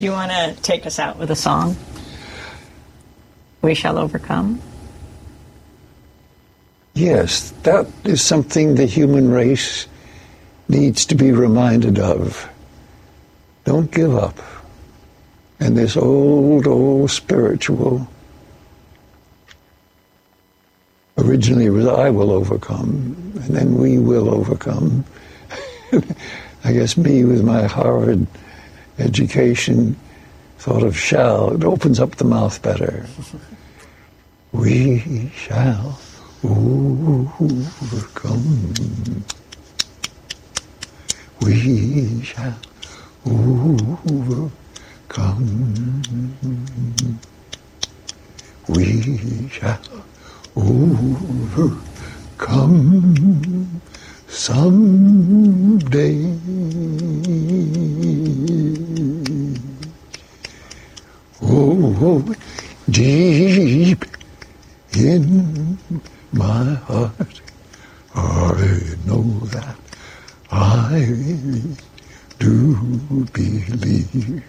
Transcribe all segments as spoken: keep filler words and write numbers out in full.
You want to take us out with a song? We Shall Overcome? Yes, that is something the human race needs to be reminded of. Don't give up. And this old, old spiritual, originally it was I will overcome, and then we will overcome. I guess me with my Harvard education thought of shall. It opens up the mouth better. We shall overcome. We shall overcome. We shall overcome someday. Oh, deep in my heart, I know that I do believe.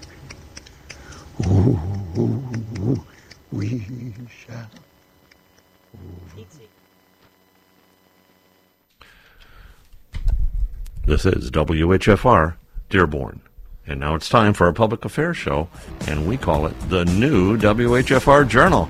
Oh, we shall. This is W H F R, Dearborn. And now it's time for our public affairs show, and we call it the new W H F R Journal.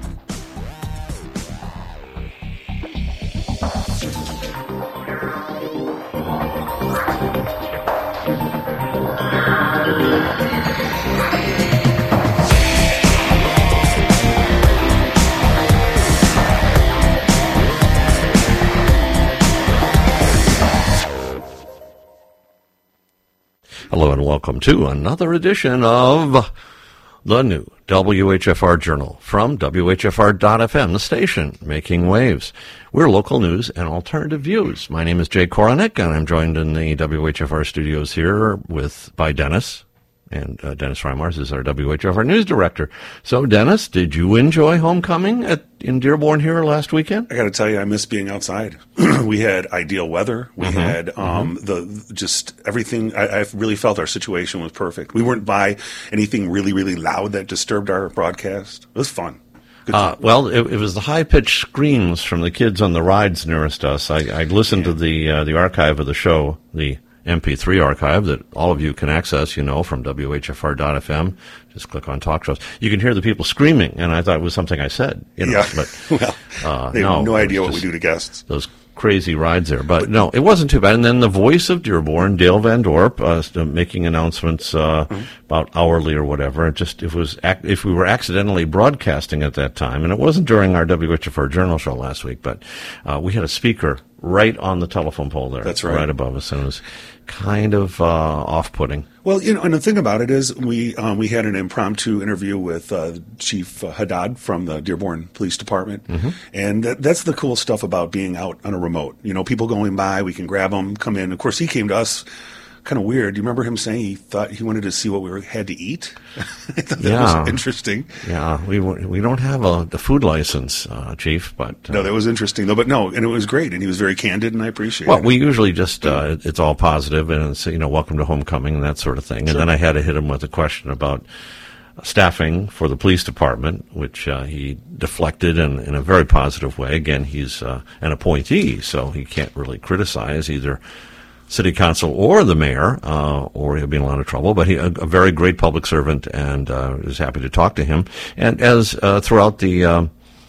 Hello and welcome to another edition of the new W H F R Journal from W H F R dot F M, the station making waves. We're local news and alternative views. My name is Jay Koronick, and I'm joined in the W H F R studios here with by Dennis. And uh, Dennis Reimars is our W H F R news director. So, Dennis, did you enjoy homecoming at in Dearborn here last weekend? I got to tell you, I miss being outside. We had ideal weather. We mm-hmm. had um, mm-hmm. the just everything. I, I really felt our situation was perfect. We weren't by anything really, really loud that disturbed our broadcast. It was fun. Uh, well, it, it was the high-pitched screams from the kids on the rides nearest us. I, I listened yeah. to the uh, the archive of the show, the M P three archive that all of you can access, you know, from W H F R dot F M. Just click on talk shows. You can hear the people screaming, and I thought it was something I said. You know, yeah. But, well, uh, they no, have no idea what we do to guests. Those crazy rides there. But, but no, it wasn't too bad. And then the voice of Dearborn, Dale Van Dorp, uh, making announcements uh, mm-hmm. about hourly or whatever. It just it was ac- if we were accidentally broadcasting at that time, and it wasn't during our W H F R Journal show last week, but uh, we had a speaker right on the telephone pole there. That's right. Right above us, and it was kind of uh, off-putting. Well, you know, and the thing about it is we um, we had an impromptu interview with uh, Chief uh, Haddad from the Dearborn Police Department, mm-hmm. and that, that's the cool stuff about being out on a remote. You know, people going by, we can grab them, come in. Of course, he came to us kind of weird. Do you remember him saying he thought he wanted to see what we were, had to eat? I thought that yeah. was interesting. Yeah, we we don't have a the food license, uh, Chief, but uh, no, that was interesting though. But no, and it was great, and he was very candid, and I appreciate well, it. Well, we usually just uh, it's all positive, and it's, you know, welcome to homecoming and that sort of thing. Sure. And then I had to hit him with a question about staffing for the police department, which uh, he deflected in, in a very positive way. Again, he's uh, an appointee, so he can't really criticize either city council or the mayor, uh, or he'll be in a lot of trouble. But he, a, a very great public servant, and uh, is happy to talk to him. And as uh, throughout the uh,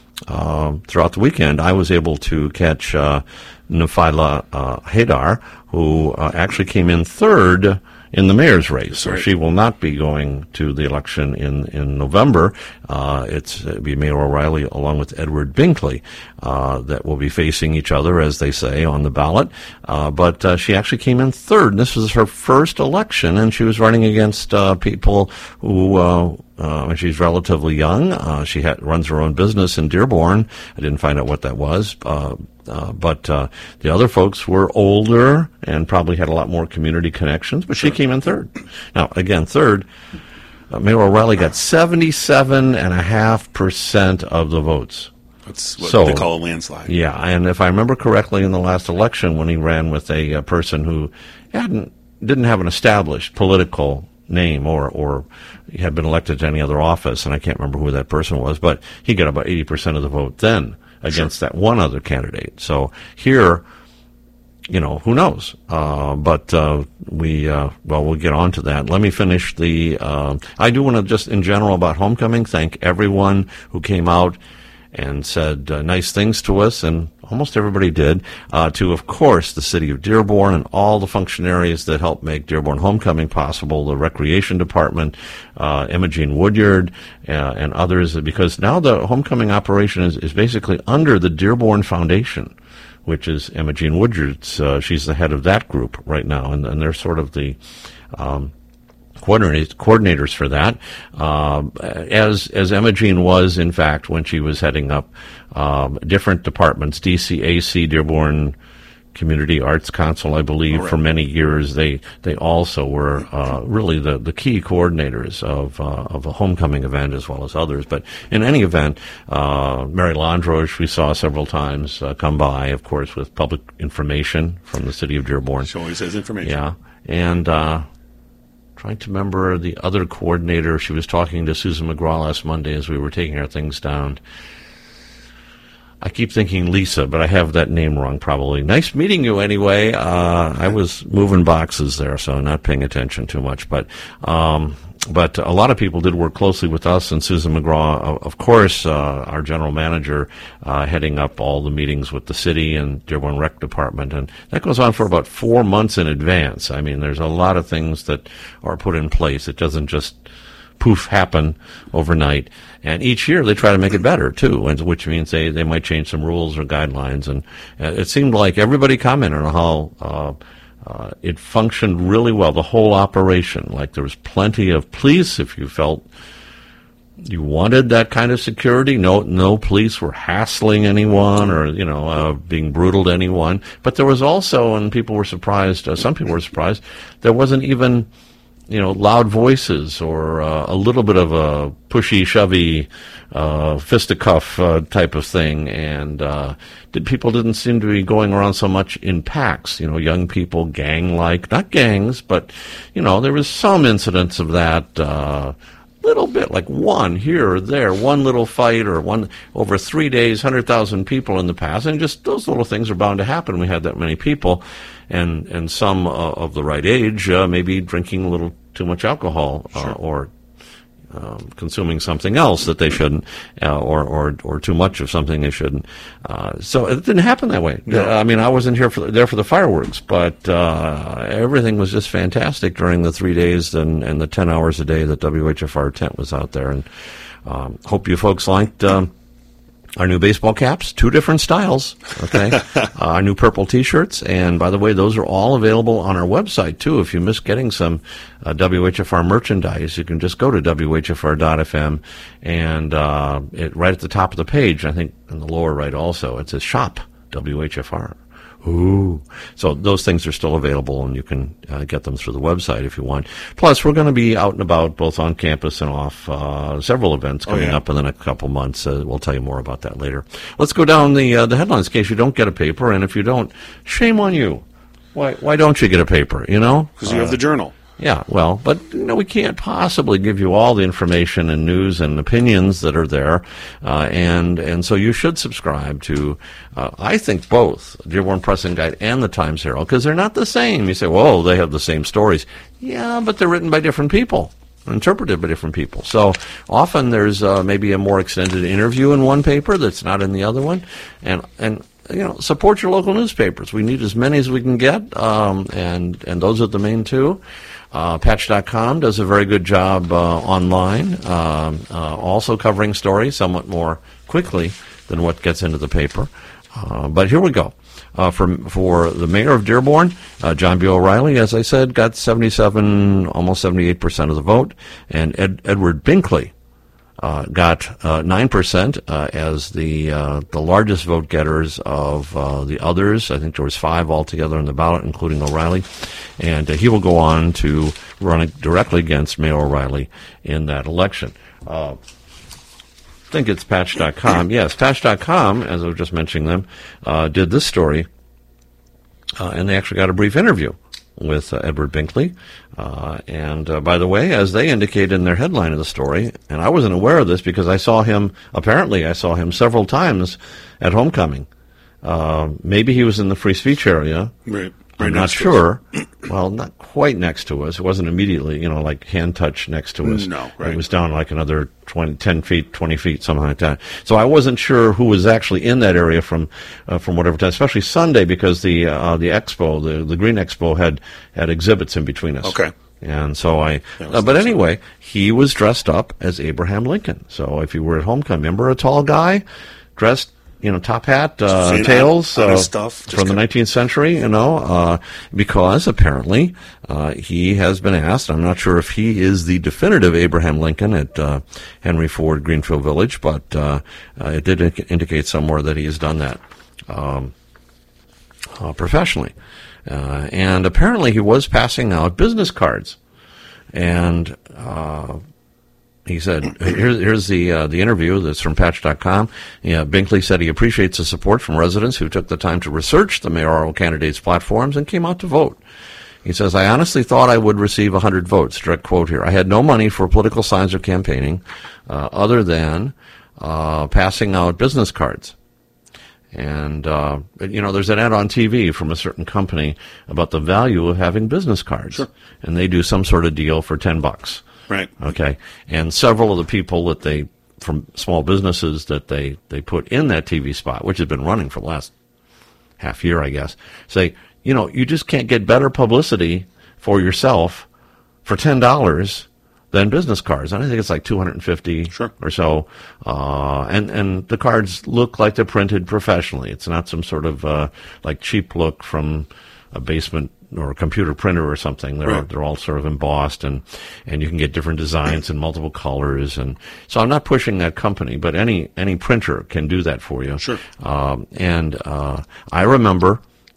uh, throughout the weekend, I was able to catch uh, Nufaila uh, Haidar, who uh, actually came in third in the mayor's race. So right. She will not be going to the election in, in November. Uh, it's it'll be Mayor O'Reilly along with Edward Binkley uh, that will be facing each other, as they say, on the ballot. Uh, but uh, she actually came in third. And this was her first election, and she was running against uh, people who uh, uh, she's relatively young. Uh, she had, runs her own business in Dearborn. I didn't find out what that was. Uh, Uh, but uh, the other folks were older and probably had a lot more community connections, but sure. She came in third. Now, again, third, uh, Mayor O'Reilly got seventy-seven point five percent of the votes. That's what so, they call a landslide. Yeah, and if I remember correctly, in the last election when he ran with a, a person who hadn't didn't have an established political name or, or had been elected to any other office, and I can't remember who that person was, but he got about eighty percent of the vote then against sure. that one other candidate. So here, you know, who knows? Uh, but uh, we, uh, well, we'll get on to that. Let me finish the, uh, I do want to just, in general, about homecoming, thank everyone who came out and said uh, nice things to us, and almost everybody did, uh, to, of course, the city of Dearborn and all the functionaries that helped make Dearborn Homecoming possible, the Recreation Department, uh, Imogene Woodyard, uh, and others, because now the homecoming operation is, is basically under the Dearborn Foundation, which is Imogene Woodyard's, uh, she's the head of that group right now, and, and they're sort of the um, coordinators for that, uh, as as Imogene was, in fact, when she was heading up um, different departments, D C A C, Dearborn Community Arts Council, I believe, right. for many years. They they also were uh, really the, the key coordinators of uh, of a homecoming event as well as others. But in any event, uh, Mary Landroche we saw several times uh, come by, of course, with public information from the city of Dearborn. She always has information. Yeah, and uh, trying to remember the other coordinator. She was talking to Susan McGraw last Monday as we were taking our things down. I keep thinking Lisa, but I have that name wrong probably. Nice meeting you anyway. Uh, I was moving boxes there, so not paying attention too much. But um, but a lot of people did work closely with us, and Susan McGraw, of course, uh, our general manager, uh, heading up all the meetings with the city and Dearborn Rec Department. And that goes on for about four months in advance. I mean, there's a lot of things that are put in place. It doesn't just poof happen overnight, and each year they try to make it better too, and which means they, they might change some rules or guidelines. And uh, it seemed like everybody commented on how uh, uh, it functioned really well, the whole operation. Like there was plenty of police if you felt you wanted that kind of security. No, no police were hassling anyone or you know uh, being brutal to anyone. But there was also, and people were surprised. Uh, some people were surprised. There wasn't even you know, loud voices or uh, a little bit of a pushy, shovey, uh, fisticuff uh, type of thing. And uh, did, people didn't seem to be going around so much in packs, you know, young people, gang-like, not gangs, but, you know, there was some incidents of that, uh, little bit, like one here or there, one little fight or one over three days, one hundred thousand people in the past. And just those little things are bound to happen. We had that many people. And and some uh, of the right age, uh, maybe drinking a little too much alcohol uh, sure. or um, consuming something else that they shouldn't, uh, or, or or too much of something they shouldn't. Uh, so it didn't happen that way. No. I mean, I wasn't here for there for the fireworks, but uh, everything was just fantastic during the three days and, and the ten hours a day that W H F R tent was out there. And um, hope you folks liked Um, our new baseball caps, two different styles, okay? uh, our new purple T-shirts, and by the way, those are all available on our website, too. If you miss getting some uh, W H F R merchandise, you can just go to W H F R dot F M, and uh, it, right at the top of the page, I think in the lower right also, it says Shop W H F R. Ooh. So those things are still available, and you can uh, get them through the website if you want. Plus, we're going to be out and about, both on campus and off, uh, several events coming oh, yeah. up in the next couple months. Uh, we'll tell you more about that later. Let's go down the uh, the headlines in case you don't get a paper, and if you don't, shame on you. Why why don't you get a paper, you know? Because you uh, have the Journal. Yeah, well, but you know, we can't possibly give you all the information and news and opinions that are there, uh, and and so you should subscribe to, uh, I think, both Dearborn Press and Guide and the Times Herald, because they're not the same. You say, well, they have the same stories. Yeah, but they're written by different people, interpreted by different people. So often there's uh, maybe a more extended interview in one paper that's not in the other one, and and. You know, support your local newspapers. We need as many as we can get, um, and and those are the main two. Uh, Patch dot com does a very good job uh, online, um, uh, also covering stories somewhat more quickly than what gets into the paper. Uh, but here we go. Uh, for for the mayor of Dearborn, uh, John B. O'Reilly, as I said, got seventy-seven, almost seventy-eight percent of the vote, and Ed, Edward Binkley Uh, got uh, nine percent uh, as the uh, the largest vote getters of uh, the others. I think there was five altogether on the ballot, including O'Reilly. And uh, he will go on to run directly against Mayor O'Reilly in that election. Uh, I think it's Patch dot com. Yes, Patch dot com, as I was just mentioning them, uh, did this story, uh, and they actually got a brief interview with uh, Edward Binkley. Uh, and uh, by the way, as they indicate in their headline of the story, and I wasn't aware of this because I saw him, apparently I saw him several times at homecoming. Uh, maybe he was in the free speech area. Right. I'm Right not next to sure. Well, not quite next to us. It wasn't immediately, you know, like hand touch next to us. No, right. It was down like another twenty, ten feet, twenty feet, something like that. So I wasn't sure who was actually in that area from uh, from whatever time, especially Sunday, because the uh, the expo, the, the Green Expo, had, had exhibits in between us. Okay. And so I, That uh, was but nice. anyway, he was dressed up as Abraham Lincoln. So if you were at homecoming, remember a tall guy dressed, you know, top hat, uh, Just tails, on- on uh, his stuff, just from the kinda- nineteenth century, you know, uh, because apparently uh, he has been asked. I'm not sure if he is the definitive Abraham Lincoln at uh, Henry Ford Greenfield Village, but uh, uh, it did in- indicate somewhere that he has done that um, uh, professionally. Uh, and apparently he was passing out business cards. And uh, he said, here's, here's the uh, the interview that's from Patch dot com. Yeah, Binkley said he appreciates the support from residents who took the time to research the mayoral candidates' platforms and came out to vote. He says, I honestly thought I would receive one hundred votes. Direct quote here. I had no money for political signs or campaigning uh, other than uh, passing out business cards. And, uh, you know, there's an ad on T V from a certain company about the value of having business cards. Sure. And they do some sort of deal for ten bucks. Right. Okay. And several of the people that they, from small businesses that they, they put in that T V spot, which has been running for the last half year, I guess, say, you know, you just can't get better publicity for yourself for ten dollars than business cards. And I think it's like two hundred fifty Sure. or so. Uh, and, and the cards look like they're printed professionally. It's not some sort of, uh, like cheap look from a basement or a computer printer or something. They're, Right. they're all sort of embossed, and, and you can get different designs in multiple colors. And so I'm not pushing that company, but any, any printer can do that for you. Sure. Um, and, uh, I remember,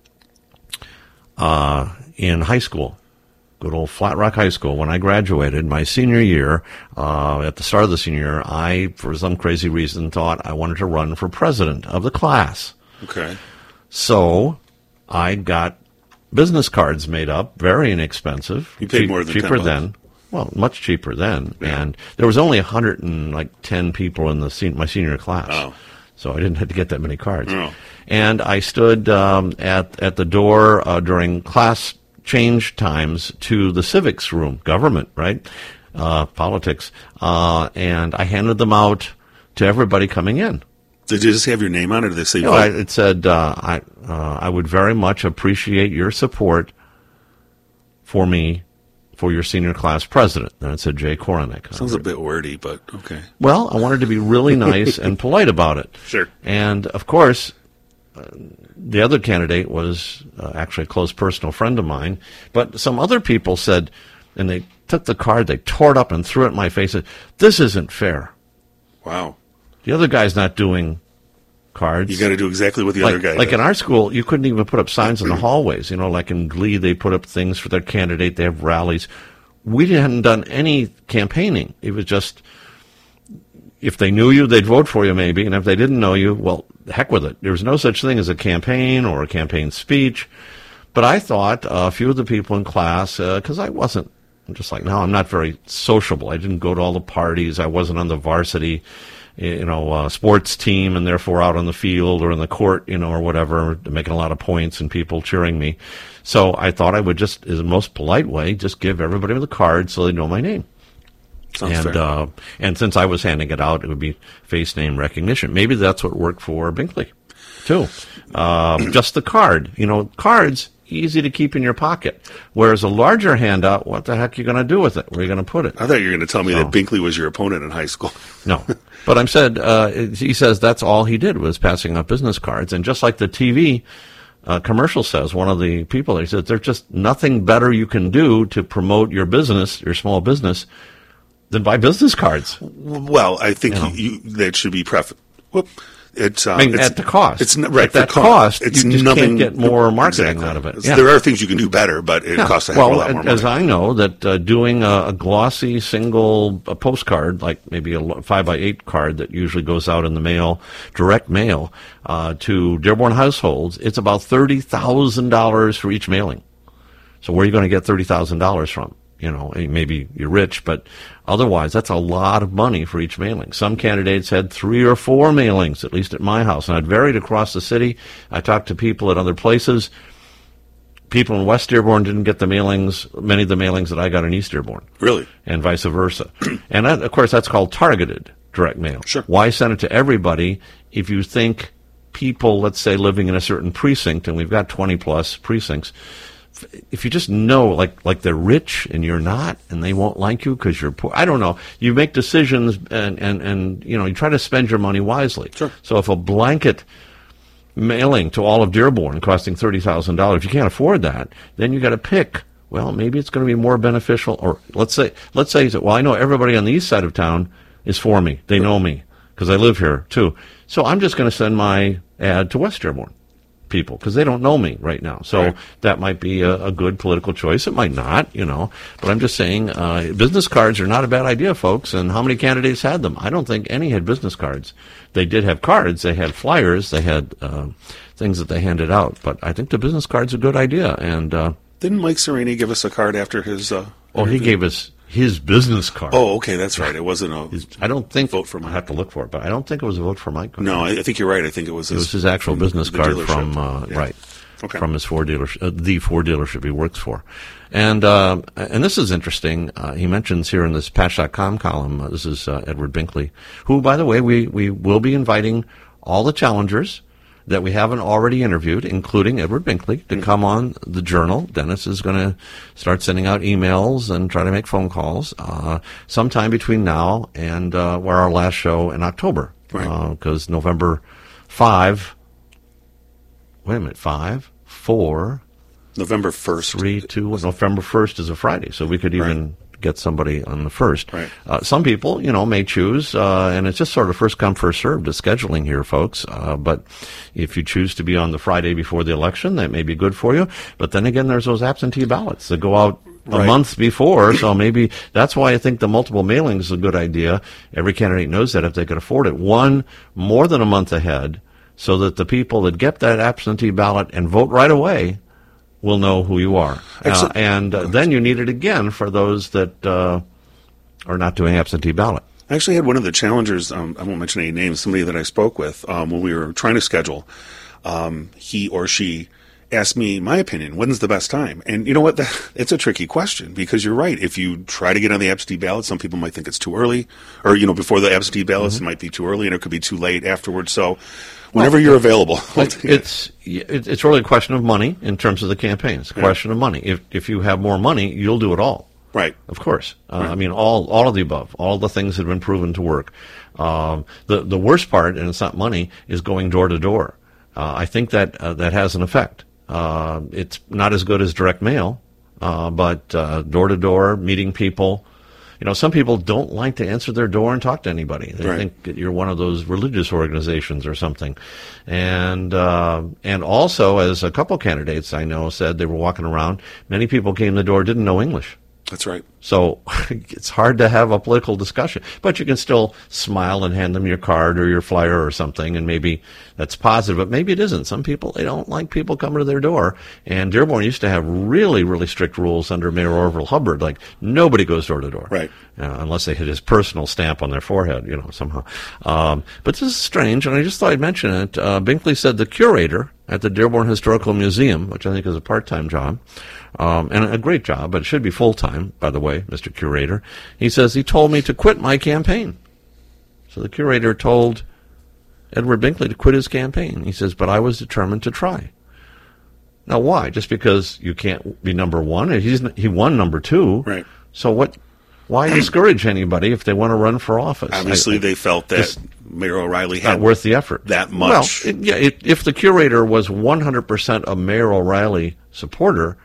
uh, in high school, good old Flat Rock High School, when I graduated my senior year, uh, at the start of the senior year, I, for some crazy reason, thought I wanted to run for president of the class. Okay. So I got business cards made up, very inexpensive. You paid more than ten cheaper bucks. then. Well, much cheaper then, Yeah. and there was only a hundred and like ten people in the sen- my senior class. Oh. So I didn't have to get that many cards. Oh. And I stood um, at at the door uh, during class change times to the civics room, government, right, uh, politics, uh, and I handed them out to everybody coming in. Did you just have your name on it, or did they say You know, I, it said, uh, I, uh, I would very much appreciate your support for me for your senior class president. And it said Jay Koronek. Sounds a bit wordy, but okay. Well, I wanted to be really nice and polite about it. Sure. And, of course, uh, the other candidate was uh, actually a close personal friend of mine. But some other people said, and they took the card, they tore it up and threw it in my face, said, this isn't fair. Wow. The other guy's not doing cards. You got to do exactly what the like, other guy like does. in our school, you couldn't even put up signs in the hallways. You know, like in Glee, they put up things for their candidate. They have rallies. We hadn't done any campaigning. It was just, if they knew you, they'd vote for you maybe. And if they didn't know you, well, heck with it. There was no such thing as a campaign or a campaign speech. But I thought uh, a few of the people in class, because uh, I wasn't, I'm just like, no, I'm not very sociable. I didn't go to all the parties. I wasn't on the varsity you know, uh, sports team, and therefore out on the field or in the court, you know, or whatever, making a lot of points and people cheering me. So I thought I would just, as the most polite way, just give everybody the card so they know my name. Sounds and fair. uh, and since I was handing it out, it would be face name recognition. Maybe that's what worked for Binkley, too. Um, just the card. You know, cards, easy to keep in your pocket. Whereas a larger handout, what the heck are you going to do with it? Where are you going to put it? I thought you were going to tell me So- that Binkley was your opponent in high school. No. But I'm said, uh, he says that's all he did was passing out business cards. And just like the T V uh, commercial says, one of the people, he said, there's just nothing better you can do to promote your business, your small business, than buy business cards. Well, I think You know. you, you, that should be prefaced. Whoop. It's, uh, I mean, it's, at the cost. It's n- right At for that co- cost, It's you just nothing, can't get more marketing exactly. out of it. It's- Yeah. There are things you can do better, but it Yeah. costs a heck well, of a lot more money. as I know, that uh, doing a, a glossy single a postcard, like maybe a lo- five by eight card that usually goes out in the mail, direct mail, uh, to Dearborn households, it's about thirty thousand dollars for each mailing. So where are you going to get thirty thousand dollars from? You know, maybe you're rich, but otherwise, that's a lot of money for each mailing. Some candidates had three or four mailings, at least at my house, and it varied across the city. I talked to people at other places. People in West Dearborn didn't get the mailings, many of the mailings that I got in East Dearborn. Really? And vice versa. And, that, of course, that's called targeted direct mail. Sure. Why send it to everybody if you think people, let's say, living in a certain precinct, and we've got twenty-plus precincts, if you just know, like, like they're rich and you're not, and they won't like you because you're poor, I don't know. You make decisions and, and, and, you know, you try to spend your money wisely. Sure. So if a blanket mailing to all of Dearborn costing thirty thousand dollars, if you can't afford that, then you got to pick, well, maybe it's going to be more beneficial, or let's say, let's say, well, I know everybody on the east side of town is for me. They know me because I live here too. So I'm just going to send my ad to West Dearborn people because they don't know me right now. So right. that might be a, a good political choice. It might not, you know. But I'm just saying uh, business cards are not a bad idea, folks. And how many candidates had them? I don't think any had business cards. They did have cards. They had flyers. They had uh, things that they handed out. But I think the business card's a good idea. And uh, didn't Mike Serini give us a card after his? Uh, oh, he gave us his business card. Oh, okay, that's right. It wasn't a. His, I don't think vote for Mike. I have to look for it, but I don't think it was a vote for Mike. No, I think you're right. I think it was. His, it was his actual business card dealership. from uh, yeah. right. Okay. From his Ford dealership, uh, the Ford dealership he works for. And uh, and this is interesting. Uh, he mentions here in this Patch dot com column, uh, this is uh, Edward Binkley, who, by the way, we, we will be inviting all the challengers that we haven't already interviewed, including Edward Binkley, to mm-hmm. come on the Journal. Dennis is going to start sending out emails and try to make phone calls uh, sometime between now and uh, where our last show in October. Right. Because uh, November fifth, wait a minute, five, four, November first, three, two. November first is a Friday, so we could even right. get somebody on the first. Right. Uh, some people, you know, may choose, uh, and it's just sort of first come, first served, the scheduling here, folks. Uh, but if you choose to be on the Friday before the election, that may be good for you. But then again, there's those absentee ballots that go out a right. month before, so maybe that's why I think the multiple mailings is a good idea. Every candidate knows that if they can afford it. One, more than a month ahead, so that the people that get that absentee ballot and vote right away will know who you are. Uh, and uh, then you need it again for those that uh, are not doing absentee ballot. I actually had one of the challengers, um, I won't mention any names, somebody that I spoke with um, when we were trying to schedule, um, he or she asked me my opinion, when's the best time? And you know what, that, it's a tricky question because you're right. If you try to get on the absentee ballot, some people might think it's too early, or, you know, before the absentee ballots, mm-hmm. it might be too early and it could be too late afterwards. So whenever well, you're available. It's it's really a question of money in terms of the campaign. It's a question yeah. of money. If if you have more money, you'll do it all. Right. Of course. Uh, right. I mean, all all of the above, all the things that have been proven to work. Um, the the worst part, and it's not money, is going door to door. Uh, I think that uh, that has an effect. Uh, it's not as good as direct mail, uh, but uh, door to door, meeting people. You know, some people don't like to answer their door and talk to anybody. They right. think that you're one of those religious organizations or something. And uh, and also, as a couple candidates I know said, they were walking around, many people came to the door, didn't know English. That's right. So it's hard to have a political discussion. But you can still smile and hand them your card or your flyer or something, and maybe that's positive, but maybe it isn't. Some people, they don't like people coming to their door. And Dearborn used to have really, really strict rules under Mayor Orville Hubbard, like nobody goes door to door. Right. Uh, unless they hit his personal stamp on their forehead, you know, somehow. Um, but this is strange, and I just thought I'd mention it. Uh, Binkley said the curator at the Dearborn Historical Museum, which I think is a part-time job, um, and a great job, but it should be full-time, by the way, Mister Curator. He says he told me to quit my campaign. So the curator told Edward Binkley to quit his campaign. He says, but I was determined to try. Now, why? Just because you can't be number one? He's, he won number two. Right. So what? Why discourage anybody if they want to run for office? Obviously, I, I, they felt that Mayor O'Reilly had not worth the effort. That much. Well, it, yeah. It, if the curator was one hundred percent a Mayor O'Reilly supporter,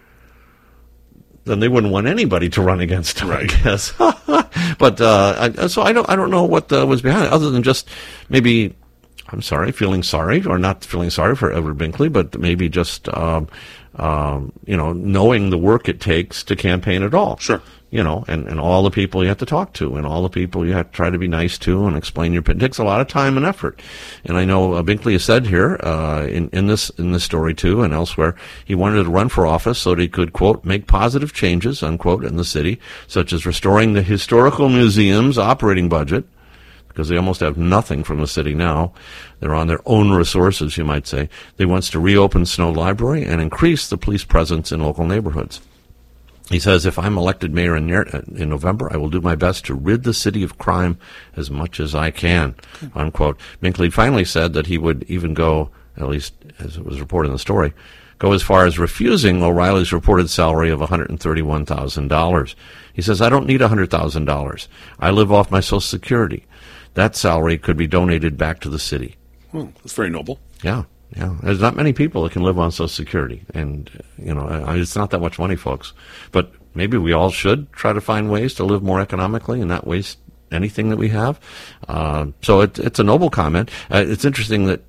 then they wouldn't want anybody to run against him, right. I guess. But uh, I, so I don't. I don't know what uh, was behind it, other than just maybe. I'm sorry, feeling sorry, or not feeling sorry for Edward Binkley, but maybe just um, um, you know knowing the work it takes to campaign at all. Sure. you know, and, and all the people you have to talk to and all the people you have to try to be nice to and explain your, it takes a lot of time and effort. And I know uh, Binkley has said here, uh, in, in this, in this story too and elsewhere, he wanted to run for office so that he could, quote, make positive changes, unquote, in the city, such as restoring the historical museum's operating budget, because they almost have nothing from the city now. They're on their own resources, you might say. They wants to reopen Snow Library and increase the police presence in local neighborhoods. He says, if I'm elected mayor in, in November, I will do my best to rid the city of crime as much as I can, okay. unquote. Binkley finally said that he would even go, at least as it was reported in the story, go as far as refusing O'Reilly's reported salary of one hundred thirty-one thousand dollars. He says, I don't need one hundred thousand dollars. I live off my Social Security. That salary could be donated back to the city. Well, that's very noble. Yeah. Yeah, there's not many people that can live on Social Security, and you know it's not that much money, folks. But maybe we all should try to find ways to live more economically and not waste anything that we have. Uh, so it, it's a noble comment. Uh, it's interesting that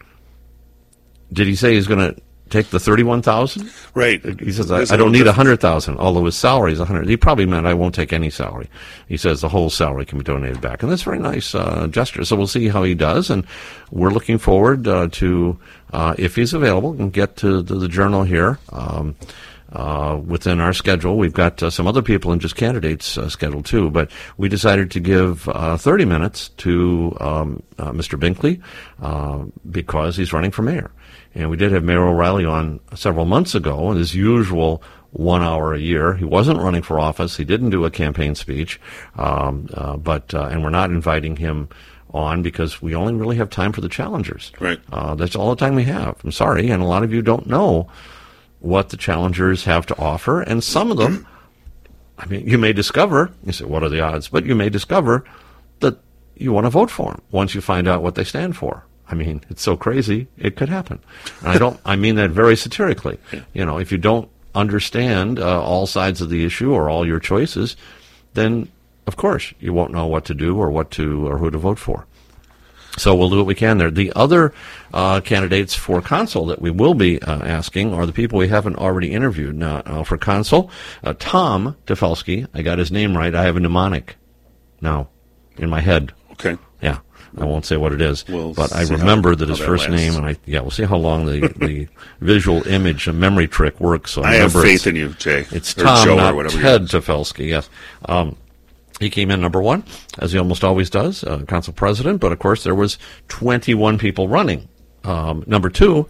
did he say he's going to take the thirty-one thousand? Right. He says I, I don't need a hundred thousand, although his salary is a hundred. He probably meant I won't take any salary. He says the whole salary can be donated back, and that's a very nice uh, gesture. So we'll see how he does, and we're looking forward uh, to uh, if he's available and get to the, the Journal here. Um, Uh, within our schedule. We've got uh, some other people and just candidates uh, scheduled too, but we decided to give uh, thirty minutes to um, uh, Mister Binkley uh, because he's running for mayor. And we did have Mayor O'Reilly on several months ago in his usual one hour a year. He wasn't running for office. He didn't do a campaign speech, um, uh, but uh, and we're not inviting him on because we only really have time for the challengers. Right. Uh, that's all the time we have. I'm sorry, and a lot of you don't know what the challengers have to offer, and some of them, I mean, you may discover, you say, what are the odds? But you may discover that you want to vote for them once you find out what they stand for. I mean, it's so crazy, it could happen. And I don't, I mean that very satirically. Yeah. You know, if you don't understand uh, all sides of the issue or all your choices, then, of course, you won't know what to do or what to, or who to vote for. So we'll do what we can there. The other uh, candidates for consul that we will be uh, asking are the people we haven't already interviewed. Now, uh, for consul, uh, Tom Tefelsky, I got his name right. I have a mnemonic now in my head. Okay. Yeah. I won't say what it is, we'll but I how, remember that his that first lasts. name, and I yeah, we'll see how long the, the visual image and memory trick works. So I, I have faith it's, in you, Jay. It's or Tom, Joe, not or whatever Ted Tefelsky. Yes. Um, He came in number one, as he almost always does, uh, council president. But, of course, there was twenty-one people running. Um, number two,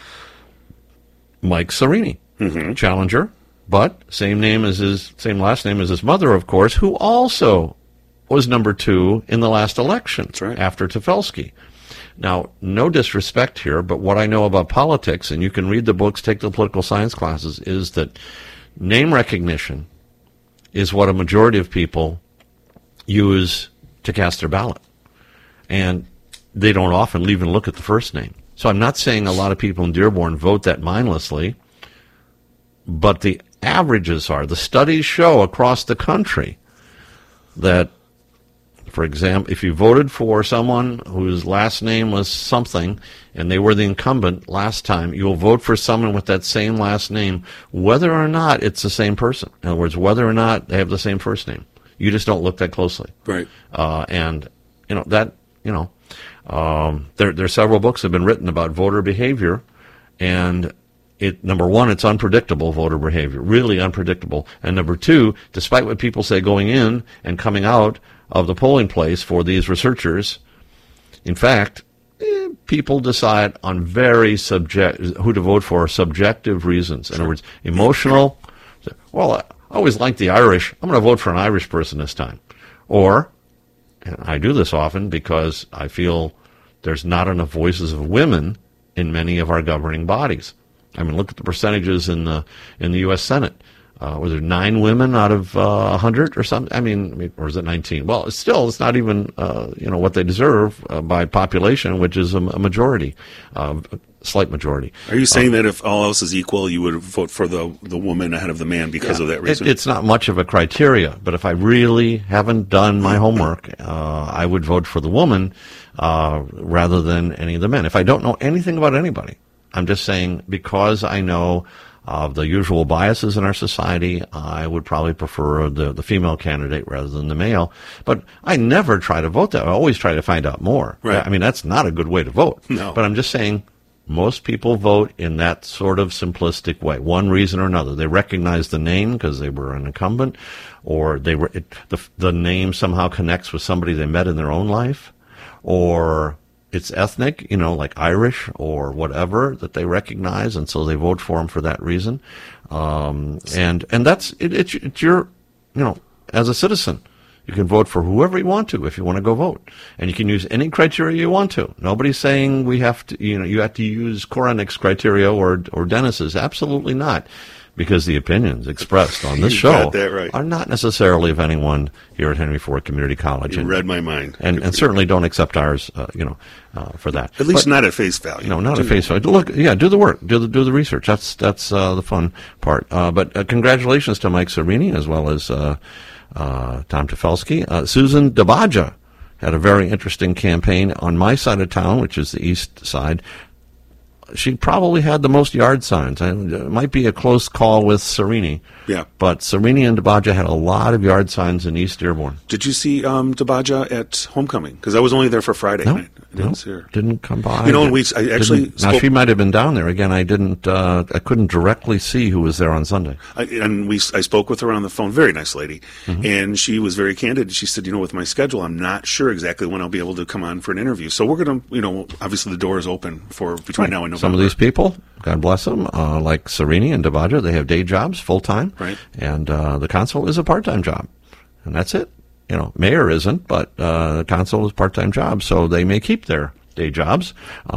Mike Serini, mm-hmm. challenger, but same name as his, same last name as his mother, of course, who also was number two in the last election. That's right. After Tefelsky. Now, no disrespect here, but what I know about politics, and you can read the books, take the political science classes, is that name recognition is what a majority of people use to cast their ballot. And they don't often even look at the first name. So I'm not saying a lot of people in Dearborn vote that mindlessly, but the averages are. The studies show across the country that, for example, if you voted for someone whose last name was something and they were the incumbent last time, you will vote for someone with that same last name, whether or not it's the same person. In other words, whether or not they have the same first name. You just don't look that closely. Right. Uh, and, you know, that, you know, um, there, there are several books that have been written about voter behavior, and it, number one, it's unpredictable voter behavior, really unpredictable. And number two, despite what people say going in and coming out of the polling place for these researchers, in fact, eh, people decide on very subject, who to vote for, subjective reasons. In other words, emotional, well, I always like the Irish, I'm going to vote for an Irish person this time. Or, and I do this often because I feel there's not enough voices of women in many of our governing bodies. I mean, look at the percentages in the in the U S Senate. Uh, were there nine women out of uh, one hundred or something? I mean, or is it nineteen? Well, it's still, it's not even, uh, you know, what they deserve uh, by population, which is a, a majority, uh, a slight majority. Are you saying um, that if all else is equal, you would vote for the the woman ahead of the man because yeah, of that reason? It, it's not much of a criteria, but if I really haven't done my homework, uh, I would vote for the woman uh, rather than any of the men. If I don't know anything about anybody, I'm just saying because I know of the usual biases in our society, I would probably prefer the, the female candidate rather than the male. But I never try to vote that. I always try to find out more. Right. I mean, that's not a good way to vote. No. But I'm just saying, most people vote in that sort of simplistic way, one reason or another. They recognize the name because they were an incumbent, or they were it, the the name somehow connects with somebody they met in their own life, or it's ethnic, you know, like Irish or whatever that they recognize, and so they vote for them for that reason. Um, and and that's it, it's it's your, you know, as a citizen. You can vote for whoever you want to if you want to go vote. And you can use any criteria you want to. Nobody's saying we have to, you know, you have to use Korenik's criteria or or Dennis's. Absolutely not. Because the opinions expressed on this You show got that right. are not necessarily of anyone here at Henry Ford Community College. You and, read my mind. And, and certainly don't accept ours, uh, you know, uh, for that. At least But, not at face value. no, not Do at face value. Look, yeah, do the work, do the do the research. That's that's uh, the fun part. Uh, but uh, congratulations to Mike Serini as well as uh, uh, Tom Tefelsky. Uh, Susan DeBaja had a very interesting campaign on my side of town, which is the east side. She probably had the most yard signs. It might be a close call with Serini. Yeah. But Serini and DeBaja had a lot of yard signs in East Dearborn. Did you see um, DeBaja at homecoming? Because I was only there for Friday. No, and I, I didn't no, see her. didn't come by. You know, and we I actually Didn't- now spoke, she might have been down there again. I didn't. Uh, I couldn't directly see who was there on Sunday. I, and we I spoke with her on the phone. Very nice lady, Mm-hmm. and she was very candid. She said, "You know, with my schedule, I'm not sure exactly when I'll be able to come on for an interview. So we're going to, you know, obviously the door is open for between now and November." Some of these people, God bless them, uh, like Serini and DeBaja, they have day jobs, full time, Right. And uh, the consul is a part time job, and that's it. You know, mayor isn't, but uh, the consul is a part time job, so they may keep their day jobs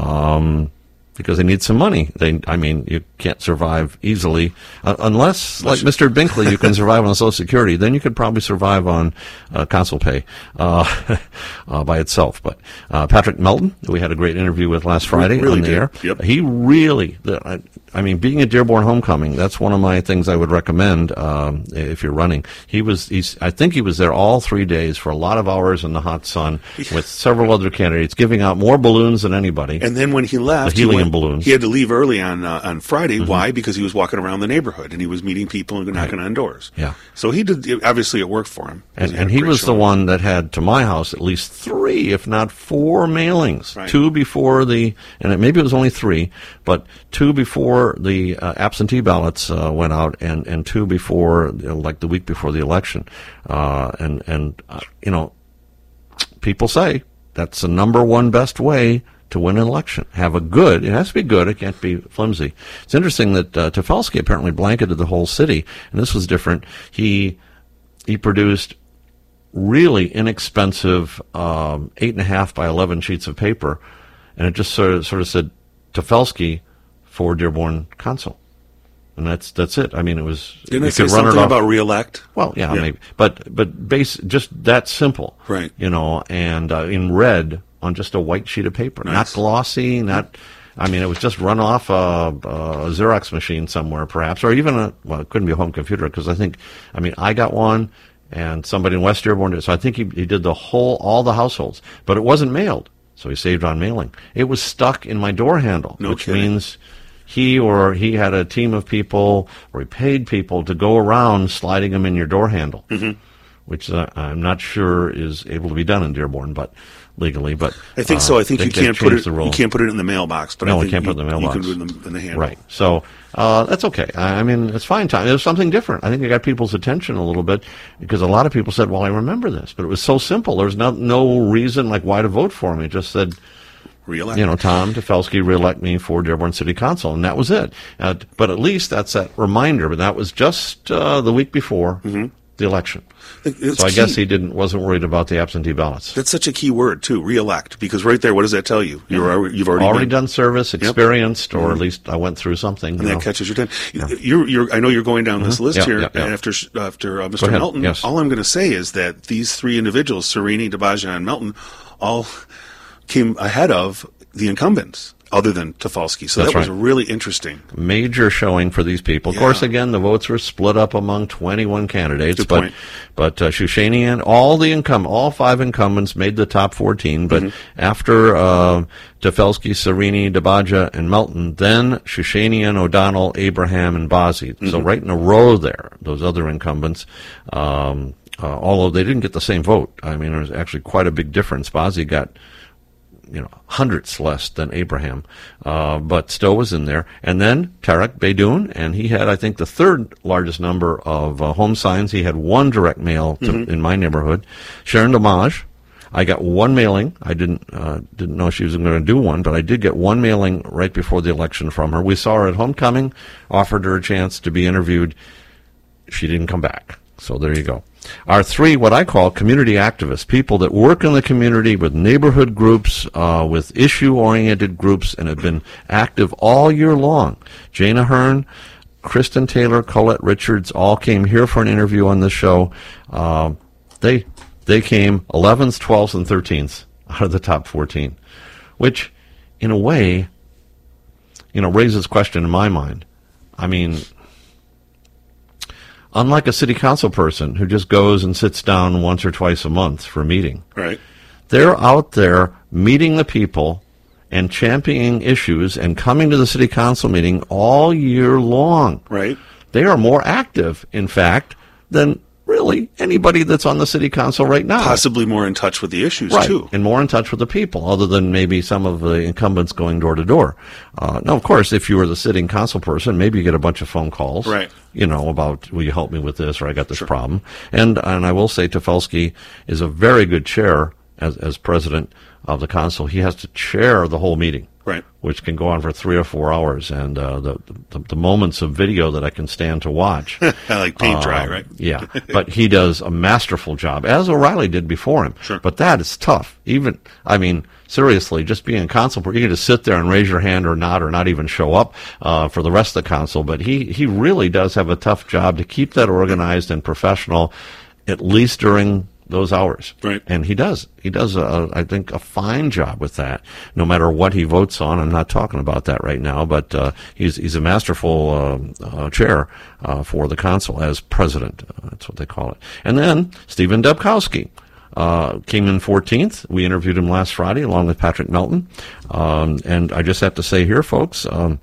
um, because they need some money. They, I mean, you can't survive easily uh, unless, like Mister Binkley, you can survive on Social Security. Then you could probably survive on uh, consul pay uh, uh, by itself. But uh, Patrick Melton, who we had a great interview with last Friday really on the did. air, Yep. he really, the, I, I mean, being at Dearborn Homecoming, that's one of my things I would recommend um, if you're running. He was, he's, I think he was there all three days for a lot of hours in the hot sun with several other candidates, giving out more balloons than anybody. And then when he left, The helium he, went, balloons. he had to leave early on uh, on Friday. Mm-hmm. Why? Because he was walking around the neighborhood and he was meeting people and knocking on doors. Yeah. So he did. Obviously, it worked for him. And, had and a he great was the showing. one that had to my house at least three, if not four mailings. Right. Two before the, and it, maybe it was only three, but two before the uh, absentee ballots uh, went out, and, and two before, you know, like the week before the election. Uh, and, and uh, you know, people say that's the number one best way to win an election. Have a good, it has to be good, it can't be flimsy. It's interesting that uh, Tefelsky apparently blanketed the whole city, and this was different. He he produced really inexpensive um, eight and a half by eleven sheets of paper, and it just sort of sort of said Tefelsky for Dearborn Consul, and that's that's it. I mean, it was Didn't you it say could run something it off- about reelect? well, yeah, Yeah. maybe, but but base just that simple, Right. You know, and uh, in red on just a white sheet of paper, Nice. not glossy, not. I mean, it was just run off a, a Xerox machine somewhere, perhaps, or even a. Well, it couldn't be a home computer because I think, I mean, I got one, and somebody in West Dearborn did. So I think he he did the whole all the households, but it wasn't mailed, so he saved on mailing. It was stuck in my door handle, No which kidding. means he or he had a team of people, or he paid people to go around sliding them in your door handle, mm-hmm. which uh, I'm not sure is able to be done in Dearborn, but legally. But I think uh, so. I think they- you they've can't put changed it. the rule. You can't put it in the mailbox. But No, I we think can't you, put it in the mailbox. You can do it in the, in the handle. Right. So uh, that's okay. I, I mean, it's fine time. It was something different. I think it got people's attention a little bit because a lot of people said, well, I remember this. But it was so simple. There was no, no reason like why to vote for me. It just said, Reelect. you know, Tom Tefelsky reelect me for Dearborn City Council, and that was it. Uh, but at least that's that reminder. But that was just uh, the week before the election. It's so I key. guess he didn't wasn't worried about the absentee ballots. That's such a key word too. Reelect, because right there, what does that tell you? You're already, you've already, Already been- done service, experienced, or at least I went through something. and you that know. catches your attention. You're, you're, I know you're going down this list Yeah, here yeah, yeah. and after after uh, Mister ahead. Melton. Yes. All I'm going to say is that these three individuals, Serini, DeBaja, and Melton, all came ahead of the incumbents. other than Tefalski. So That's that was right. really interesting. Major showing for these people. Of Yeah. course, again, the votes were split up among twenty-one candidates. Good but point. but uh, Shushanian, all the income, all five incumbents made the top fourteen. But Mm-hmm. after uh, Tefelsky, Serini, Dabaja, and Melton, then Shushanian, O'Donnell, Abraham, and Bozzi. Mm-hmm. So right in a row there, those other incumbents. Um, uh, although they didn't get the same vote. I mean, there was actually quite a big difference. Bozzi got, you know, hundreds less than Abraham, uh, but still was in there. And then Tarek Beydoun, and he had, I think, the third largest number of uh, home signs. He had one direct mail to, Mm-hmm. in my neighborhood. Sharon Damage, I got one mailing. I didn't uh, didn't know she was going to do one, but I did get one mailing right before the election from her. We saw her at homecoming, offered her a chance to be interviewed. She didn't come back. So there you go. Our three, what I call community activists, people that work in the community with neighborhood groups, uh, with issue-oriented groups, and have been active all year long. Jana Hearn, Kristen Taylor, Colette Richards all came here for an interview on this show. Uh, they they came eleventh, twelfth, and thirteenth out of the top fourteen, which, in a way, you know, raises question in my mind. I mean, unlike a city council person who just goes and sits down once or twice a month for a meeting, Right. they're out there meeting the people and championing issues and coming to the city council meeting all year long. Right. They are more active, in fact, than really anybody that's on the city council right now. Possibly more in touch with the issues, Right, too. and more in touch with the people, other than maybe some of the incumbents going door to door. Uh, now, of course, if you were the sitting council person, maybe you get a bunch of phone calls, Right. you know, about, will you help me with this, or I got this problem. And and I will say Tefelsky is a very good chair as, as president of the council. He has to chair the whole meeting. Right. Which can go on for three or four hours, and uh, the, the the moments of video that I can stand to watch, Like paint dry, um, right? Yeah, but he does a masterful job, as O'Reilly did before him. Sure. But that is tough. Even, I mean, seriously, just being a council, you can just sit there and raise your hand or not, or not even show up uh, for the rest of the council. But he he really does have a tough job to keep that organized and professional, at least during those hours. Right. And he does. He does, a, I think, a fine job with that, no matter what he votes on. I'm not talking about that right now, but uh, he's he's a masterful uh, uh, chair uh, for the council as president. Uh, that's what they call it. And then Stephen Debkowski uh, came in fourteenth. We interviewed him last Friday along with Patrick Melton. Um, and I just have to say here, folks, um,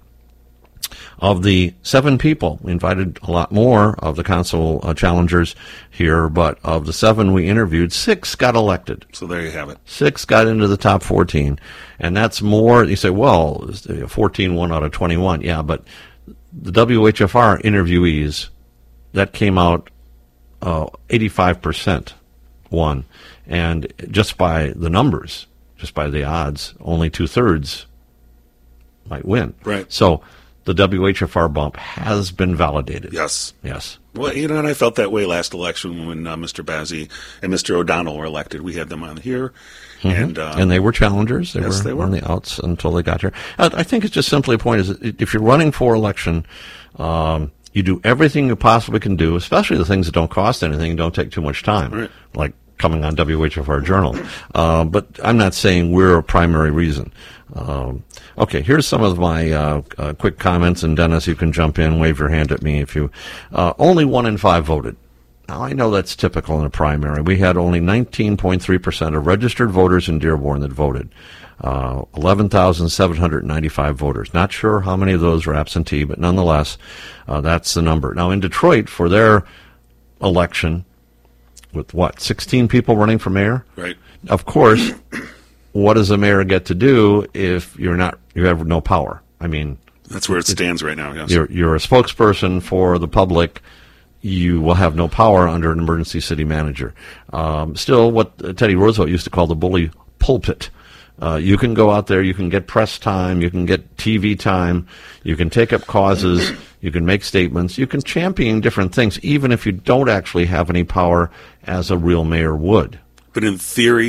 of the seven people, we invited a lot more of the council uh, challengers here, but of the seven we interviewed, six got elected. So there you have it. Six got into the top fourteen, and that's more. You say, well, fourteen, one out of twenty-one. Yeah, but the W H F R interviewees, that came out uh, eighty-five percent won, and just by the numbers, just by the odds, only two-thirds might win. Right. So the W H F R bump has been validated. Yes. Yes. Well, you know, and I felt that way last election when uh, Mister Bazzi and Mister O'Donnell were elected. We had them on here, Mm-hmm. and uh, and they were challengers. They, yes, were they were on the outs until they got here. I, I think it's just simply a point is that if you're running for election, um, you do everything you possibly can do, especially the things that don't cost anything and don't take too much time, Right. like coming on W H F R Journal. Uh, but I'm not saying we're a primary reason. Um, okay, here's some of my uh, uh, quick comments, and Dennis, you can jump in, wave your hand at me if you. Uh, only one in five voted. Now, I know that's typical in a primary. We had only nineteen point three percent of registered voters in Dearborn that voted. Uh, eleven thousand seven hundred ninety-five voters. Not sure how many of those were absentee, but nonetheless, uh, that's the number. Now, in Detroit, for their election, with what, sixteen people running for mayor? right. Of course, what does a mayor get to do if you're not, you have no power? I mean, That's where it stands right now. Yes. you're, you're a spokesperson for the public. You will have no power under an emergency city manager. Um, still, what Teddy Roosevelt used to call the bully pulpit. Uh, you can go out there, you can get press time, you can get T V time, you can take up causes, you can make statements, you can champion different things, even if you don't actually have any power as a real mayor would. But in theory,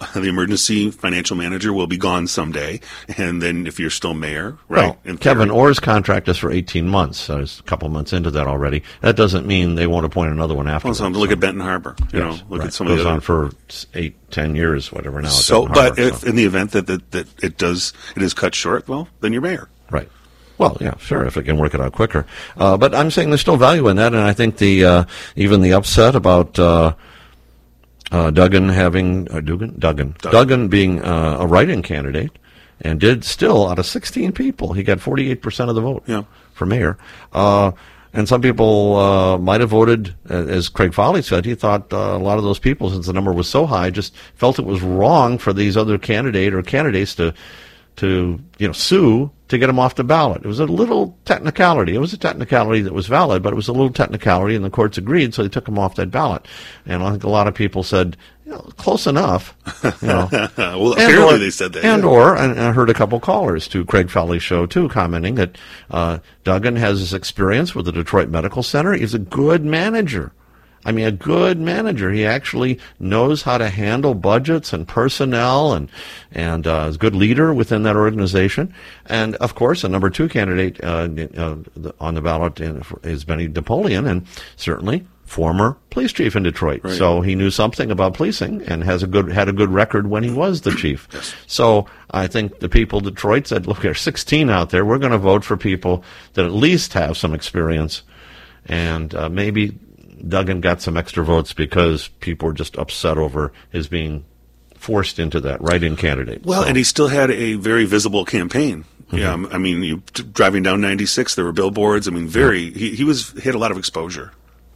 the emergency financial manager will be gone someday, and then if you're still mayor, right? Well, in Kevin theory. Orr's contract is for eighteen months, so it's a couple months into that already. That doesn't mean they won't appoint another one after. Well, so look at Benton Harbor. You Yes, know, look right. at some Goes of the other on for eight, ten years, whatever. Now, at So, Benton but Harbor, if so. in the event that, that that it does it is cut short, well, then you're mayor. Right. Well, yeah, sure, if it can work it out quicker. Uh, but I'm saying there's still value in that, and I think the uh, even the upset about uh, uh, Duggan having uh, Duggan Duggan Duggan. Duggan being uh, a write-in candidate, and did still out of sixteen people, he got forty-eight percent of the vote Yeah. for mayor. Uh, and some people uh, might have voted, uh, as Craig Foley said, he thought uh, a lot of those people, since the number was so high, just felt it was wrong for these other candidate or candidates to to you know sue to get him off the ballot. It was a little technicality. It was a technicality that was valid, but it was a little technicality, and the courts agreed, so they took him off that ballot. And I think a lot of people said, you know, close enough. You know. Well, And apparently or- they said that. And yeah. or, and I heard a couple callers to Craig Foley's show, too, commenting that uh, Duggan has his experience with the Detroit Medical Center. He's a good manager. I mean, a good manager. He actually knows how to handle budgets and personnel, and and uh, is a good leader within that organization. And of course, a number two candidate uh, uh, on the ballot is Benny Napoleon, and certainly former police chief in Detroit. Right. So he knew something about policing and has a good had a good record when he was the chief. Yes. So I think the people of Detroit said, "Look, there's sixteen out there. We're going to vote for people that at least have some experience, and uh, maybe." Duggan got some extra votes because people were just upset over his being forced into that write-in candidate. Well, So- and he still had a very visible campaign. Mm-hmm. Yeah, I mean, you t- driving down ninety-six, there were billboards. I mean, very he, he was he had a lot of exposure.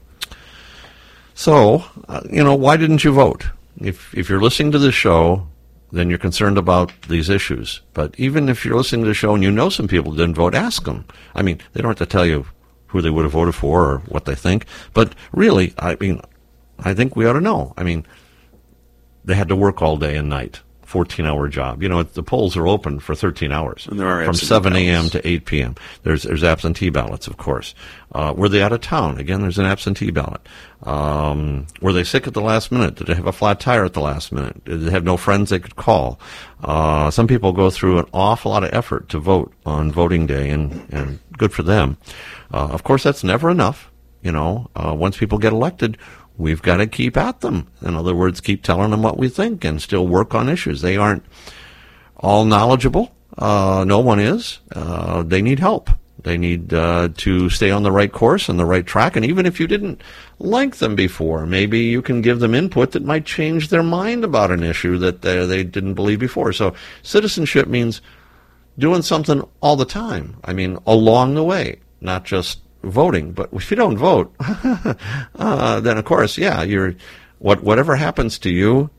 So, uh, you know, why didn't you vote? If if you're listening to this show, then you're concerned about these issues. But even if you're listening to the show and you know some people didn't vote, ask them. I mean, they don't have to tell you who they would have voted for or what they think. But really, I mean, I think we ought to know. I mean, they had to work all day and night, fourteen-hour job. You know, the polls are open for thirteen hours. And there are from absentee seven a.m. ballots. to eight p.m. There's there's absentee ballots, of course. Uh, were they out of town? Again, there's an absentee ballot. Um, were they sick at the last minute? Did they have a flat tire at the last minute? Did they have no friends they could call? Uh, some people go through an awful lot of effort to vote on voting day, and, and good for them. Uh, of course, that's never enough. You know, uh, once people get elected, we've got to keep at them. In other words, keep telling them what we think and still work on issues. They aren't all knowledgeable. Uh, no one is. Uh, they need help. They need uh, to stay on the right course and the right track. And even if you didn't like them before, maybe you can give them input that might change their mind about an issue that they, they didn't believe before. So citizenship means doing something all the time. I mean, along the way, not just voting. But if you don't vote, uh, then of course, yeah, you're what whatever happens to you,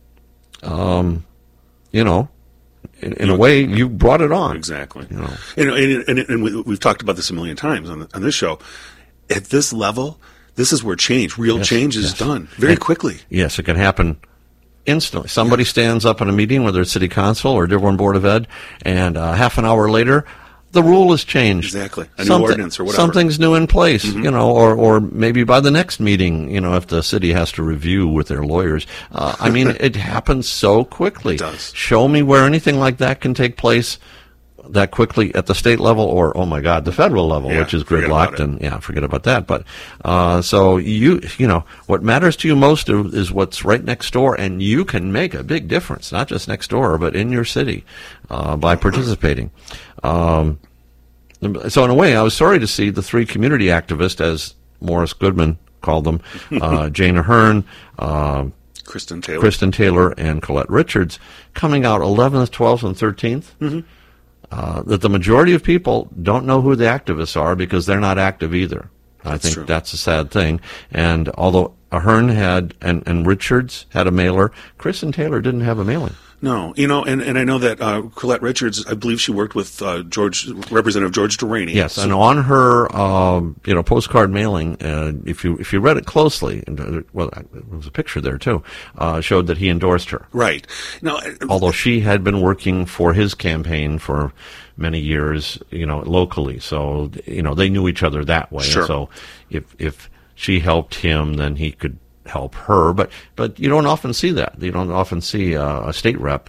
um, you know, in, in a way, you brought it on. Exactly. You know. And, and, and, and we, we've talked about this a million times on, the, on this show. At this level, this is where change, real Yes, change, is yes. done very And- quickly. Yes, it can happen instantly. Somebody stands up in a meeting, whether it's City Council or Dearborn Board of Ed, and uh, half an hour later, the rule has changed. Exactly. A new ordinance or whatever. Something's new in place, Mm-hmm. you know, or, or maybe by the next meeting, you know, if the city has to review with their lawyers. Uh, I mean, it happens so quickly. It does. Show me where anything like that can take place that quickly at the state level or, oh my God, the federal level, Yeah, which is forget about gridlocked. it. And yeah, forget about that. But, uh, so you, you know, what matters to you most is what's right next door, and you can make a big difference, not just next door, but in your city, uh, by participating. Um, so in a way, I was sorry to see the three community activists, as Morris Goodman called them, uh, Jane Ahern, uh, Kristen Taylor. Kristen Taylor, and Colette Richards, coming out eleventh, twelfth, and thirteenth. Mm-hmm. Uh, that the majority of people don't know who the activists are because they're not active either. I That's think true. that's a sad thing. And although Ahern had and, and Richards had a mailer, Kristen Taylor didn't have a mailing. No, you know, and, and I know that uh, Colette Richards, I believe she worked with uh, George, Representative George Delaney. Yes, So- and on her, um, you know, postcard mailing, uh, if you if you read it closely, and, uh, well, there was a picture there too, uh, showed that he endorsed her. right. Now, Although she had been working for his campaign for many years, you know, locally, so you know they knew each other that way. Sure. So if if she helped him, then he could help her, but but you don't often see that. You don't often see uh, a state rep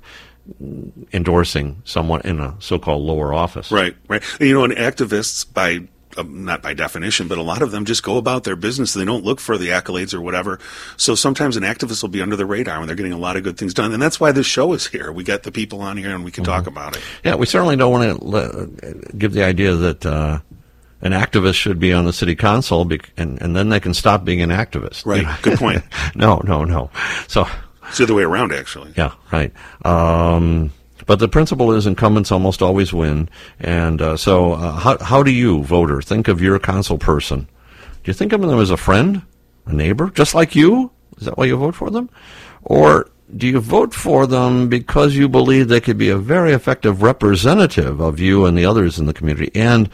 endorsing someone in a so-called lower office. Right, right. And, you know, and activists, by uh, not by definition, but a lot of them just go about their business. They don't look for the accolades or whatever. So sometimes an activist will be under the radar when they're getting a lot of good things done. And that's why this show is here. We got the people on here and we can mm-hmm. talk about it. Yeah, we certainly don't want to le- give the idea that uh, an activist should be on the city council bec- and, and then they can stop being an activist. Right, good point. no, no, no. So it's the other way around, actually. Yeah, right. Um, but the principle is incumbents almost always win. And uh, so uh, how, how do you, voter, think of your council person? Do you think of them as a friend, a neighbor, just like you? Is that why you vote for them? Or do you vote for them because you believe they could be a very effective representative of you and the others in the community, and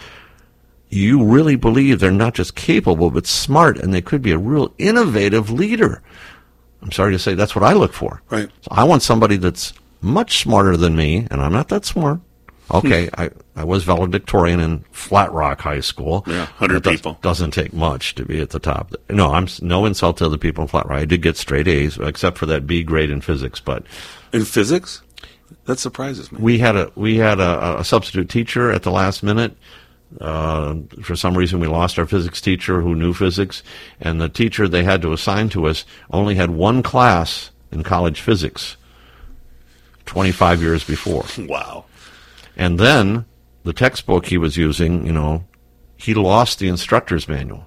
you really believe they're not just capable but smart and they could be a real innovative leader? I'm sorry to say that's what I look for. Right. So I want somebody that's much smarter than me, and I'm not that smart. Okay, I, I was valedictorian in Flat Rock High School. Yeah, one hundred does, people. Doesn't take much to be at the top. No, I'm no insult to other people in Flat Rock. I did get straight A's, except for that B grade in physics. But in physics, that surprises me. We had a we had a, a substitute teacher at the last minute. Uh, for some reason, we lost our physics teacher who knew physics, and the teacher they had to assign to us only had one class in college physics twenty-five years before. Wow. And then the textbook he was using, you know, he lost the instructor's manual.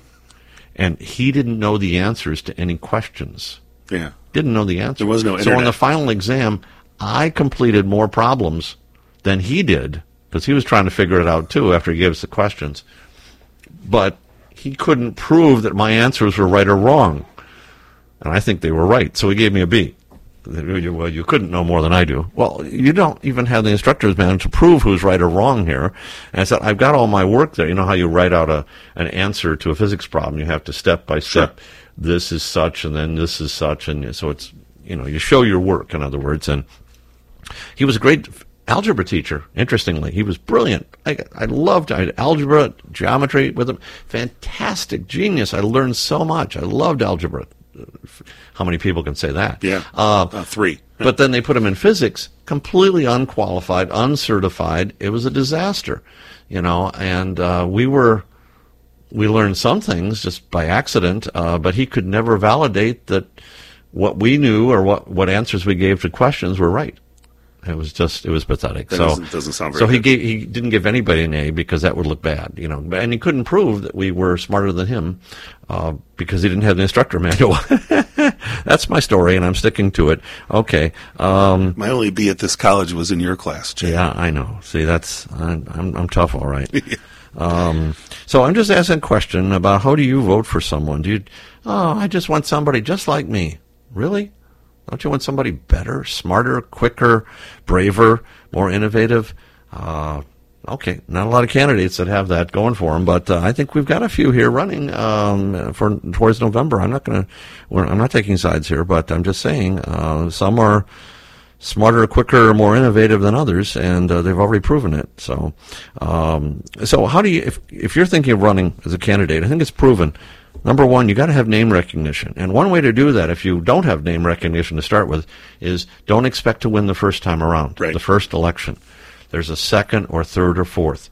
And he didn't know the answers to any questions. Yeah. Didn't know the answer. There was no internet. So on the final exam, I completed more problems than he did, because he was trying to figure it out, too, after he gave us the questions. But he couldn't prove that my answers were right or wrong. And I think they were right, so he gave me a B. Well, you couldn't know more than I do. Well, you don't even have the instructor's manual to prove who's right or wrong here. And I said, I've got all my work there. You know how you write out a an answer to a physics problem? You have to step by step, sure. This is such, and then this is such. And so it's, you know, you show your work, in other words. And he was a great algebra teacher, interestingly. He was brilliant. I, I loved I had algebra, geometry with him. Fantastic genius. I learned so much. I loved algebra. How many people can say that? Yeah, uh, uh, three. But then they put him in physics, completely unqualified, uncertified. It was a disaster, you know, and uh, we were, we learned some things just by accident, uh, but he could never validate that what we knew or what, what answers we gave to questions were right. It was just, it was pathetic. That so doesn't, doesn't sound very So he good. gave, he didn't give anybody an A because that would look bad, you know. And he couldn't prove that we were smarter than him uh, because he didn't have the instructor manual. That's my story, and I'm sticking to it. Okay. Um, my only B at this college was in your class, Jay. Yeah, I know. See, that's I'm I'm, I'm tough, all right. yeah. um, so I'm just asking a question about how do you vote for someone? Do you? Oh, I just want somebody just like me. Really? Don't you want somebody better, smarter, quicker, braver, more innovative? Uh, okay, not a lot of candidates that have that going for them, but uh, I think we've got a few here running um, for towards November. I'm not going to, I'm not taking sides here, but I'm just saying uh, some are smarter, quicker, more innovative than others, and uh, they've already proven it. So, um, so how do you, if if you're thinking of running as a candidate, I think it's proven. Number one, you got to have name recognition. And one way to do that, if you don't have name recognition to start with, is don't expect to win the first time around, right. The first election. There's a second or third or fourth.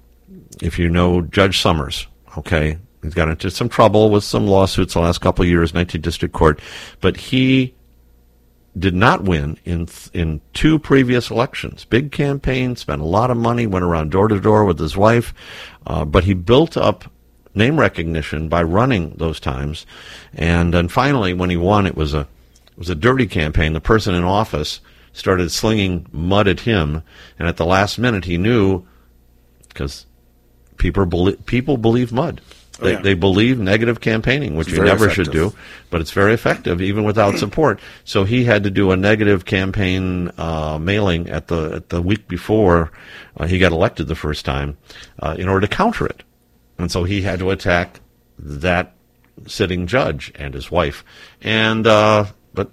If you know Judge Summers, okay, he's got into some trouble with some lawsuits the last couple of years, nineteenth District Court, but he did not win in in two previous elections. Big campaign, spent a lot of money, went around door to door with his wife, uh, but he built up name recognition by running those times, and then finally, when he won, it was a it was a dirty campaign. The person in office started slinging mud at him, and at the last minute, he knew, because people believe, people believe mud. Oh, they, yeah. they believe negative campaigning, which it's you never effective. should do, but it's very effective even without support. So he had to do a negative campaign uh, mailing at the at the week before uh, he got elected the first time uh, in order to counter it. And so he had to attack that sitting judge and his wife. And, uh, but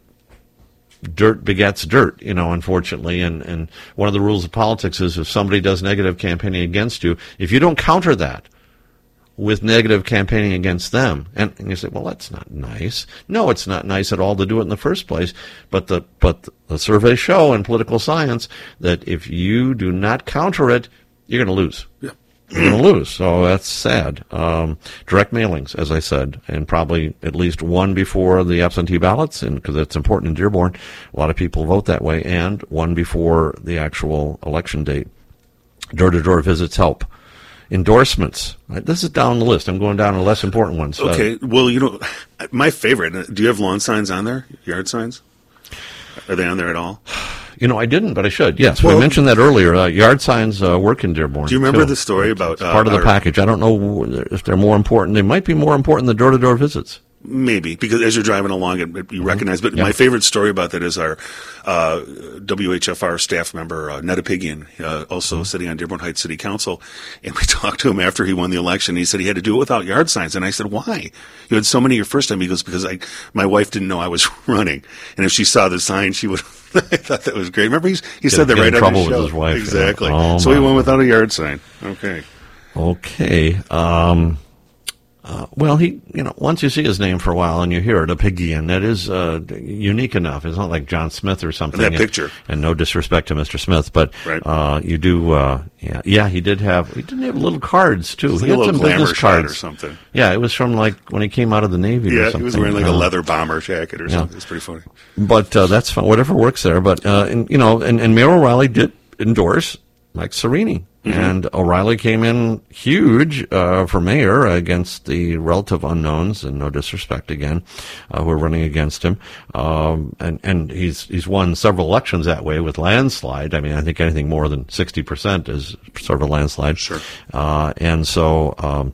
dirt begets dirt, you know, unfortunately. And, and one of the rules of politics is if somebody does negative campaigning against you, if you don't counter that with negative campaigning against them. And, and you say, well, that's not nice. No, it's not nice at all to do it in the first place. But the but the surveys show in political science that if you do not counter it, you're going to lose. Yeah. You're going to lose. So that's sad. Um, direct mailings, as I said, and probably at least one before the absentee ballots, and because it's important in Dearborn. A lot of people vote that way, and one before the actual election date. Door-to-door visits help. Endorsements. This is down the list. I'm going down to less important ones. Okay. Uh, well, you know, my favorite. Do you have lawn signs on there? Yard signs? Are they on there at all? You know, I didn't, but I should. Yes, well, we mentioned that earlier. Uh, yard signs uh, work in Dearborn. Do you remember too. the story about it's uh, part of the our, package? I don't know if they're more important. They might be more important than door-to-door visits. Maybe, because as you're driving along, it, it, you recognize. But Yep. my favorite story about that is our uh, W H F R staff member, uh, Netta Pigian, uh, also Mm-hmm. sitting on Dearborn Heights City Council. And we talked to him after he won the election. He said he had to do it without yard signs. And I said, why? You had so many your first time. He goes, because I, my wife didn't know I was running. And if she saw the sign, she would. I thought that was great. Remember, he's, he Get- said that get right in on trouble the with show. his wife, yeah. Exactly. Oh, so he my. went without a yard sign. Okay. Okay. Um, uh, well, he, you know, once you see his name for a while and you hear it, a Pigian, that is uh, unique enough. It's not like John Smith or something. That and, picture. And no disrespect to Mister Smith, but Right. uh, you do. Uh, yeah, yeah. He did have. He didn't have little cards too. It's He like a had little some glamour business shot cards or something. Yeah, it was from like when he came out of the Navy. or Yeah, something. he was wearing like a Uh, leather bomber jacket or yeah. something. It's pretty funny. But uh, that's fine. Whatever works there. But uh, and, you know, and, and Mayor O'Reilly did endorse Mike Cerini, Mm-hmm. and O'Reilly came in huge uh, for mayor against the relative unknowns, and no disrespect again, uh, who are running against him. Um, and and he's he's won several elections that way with landslide. I mean, I think anything more than sixty percent is sort of a landslide. Sure. Uh, and so um,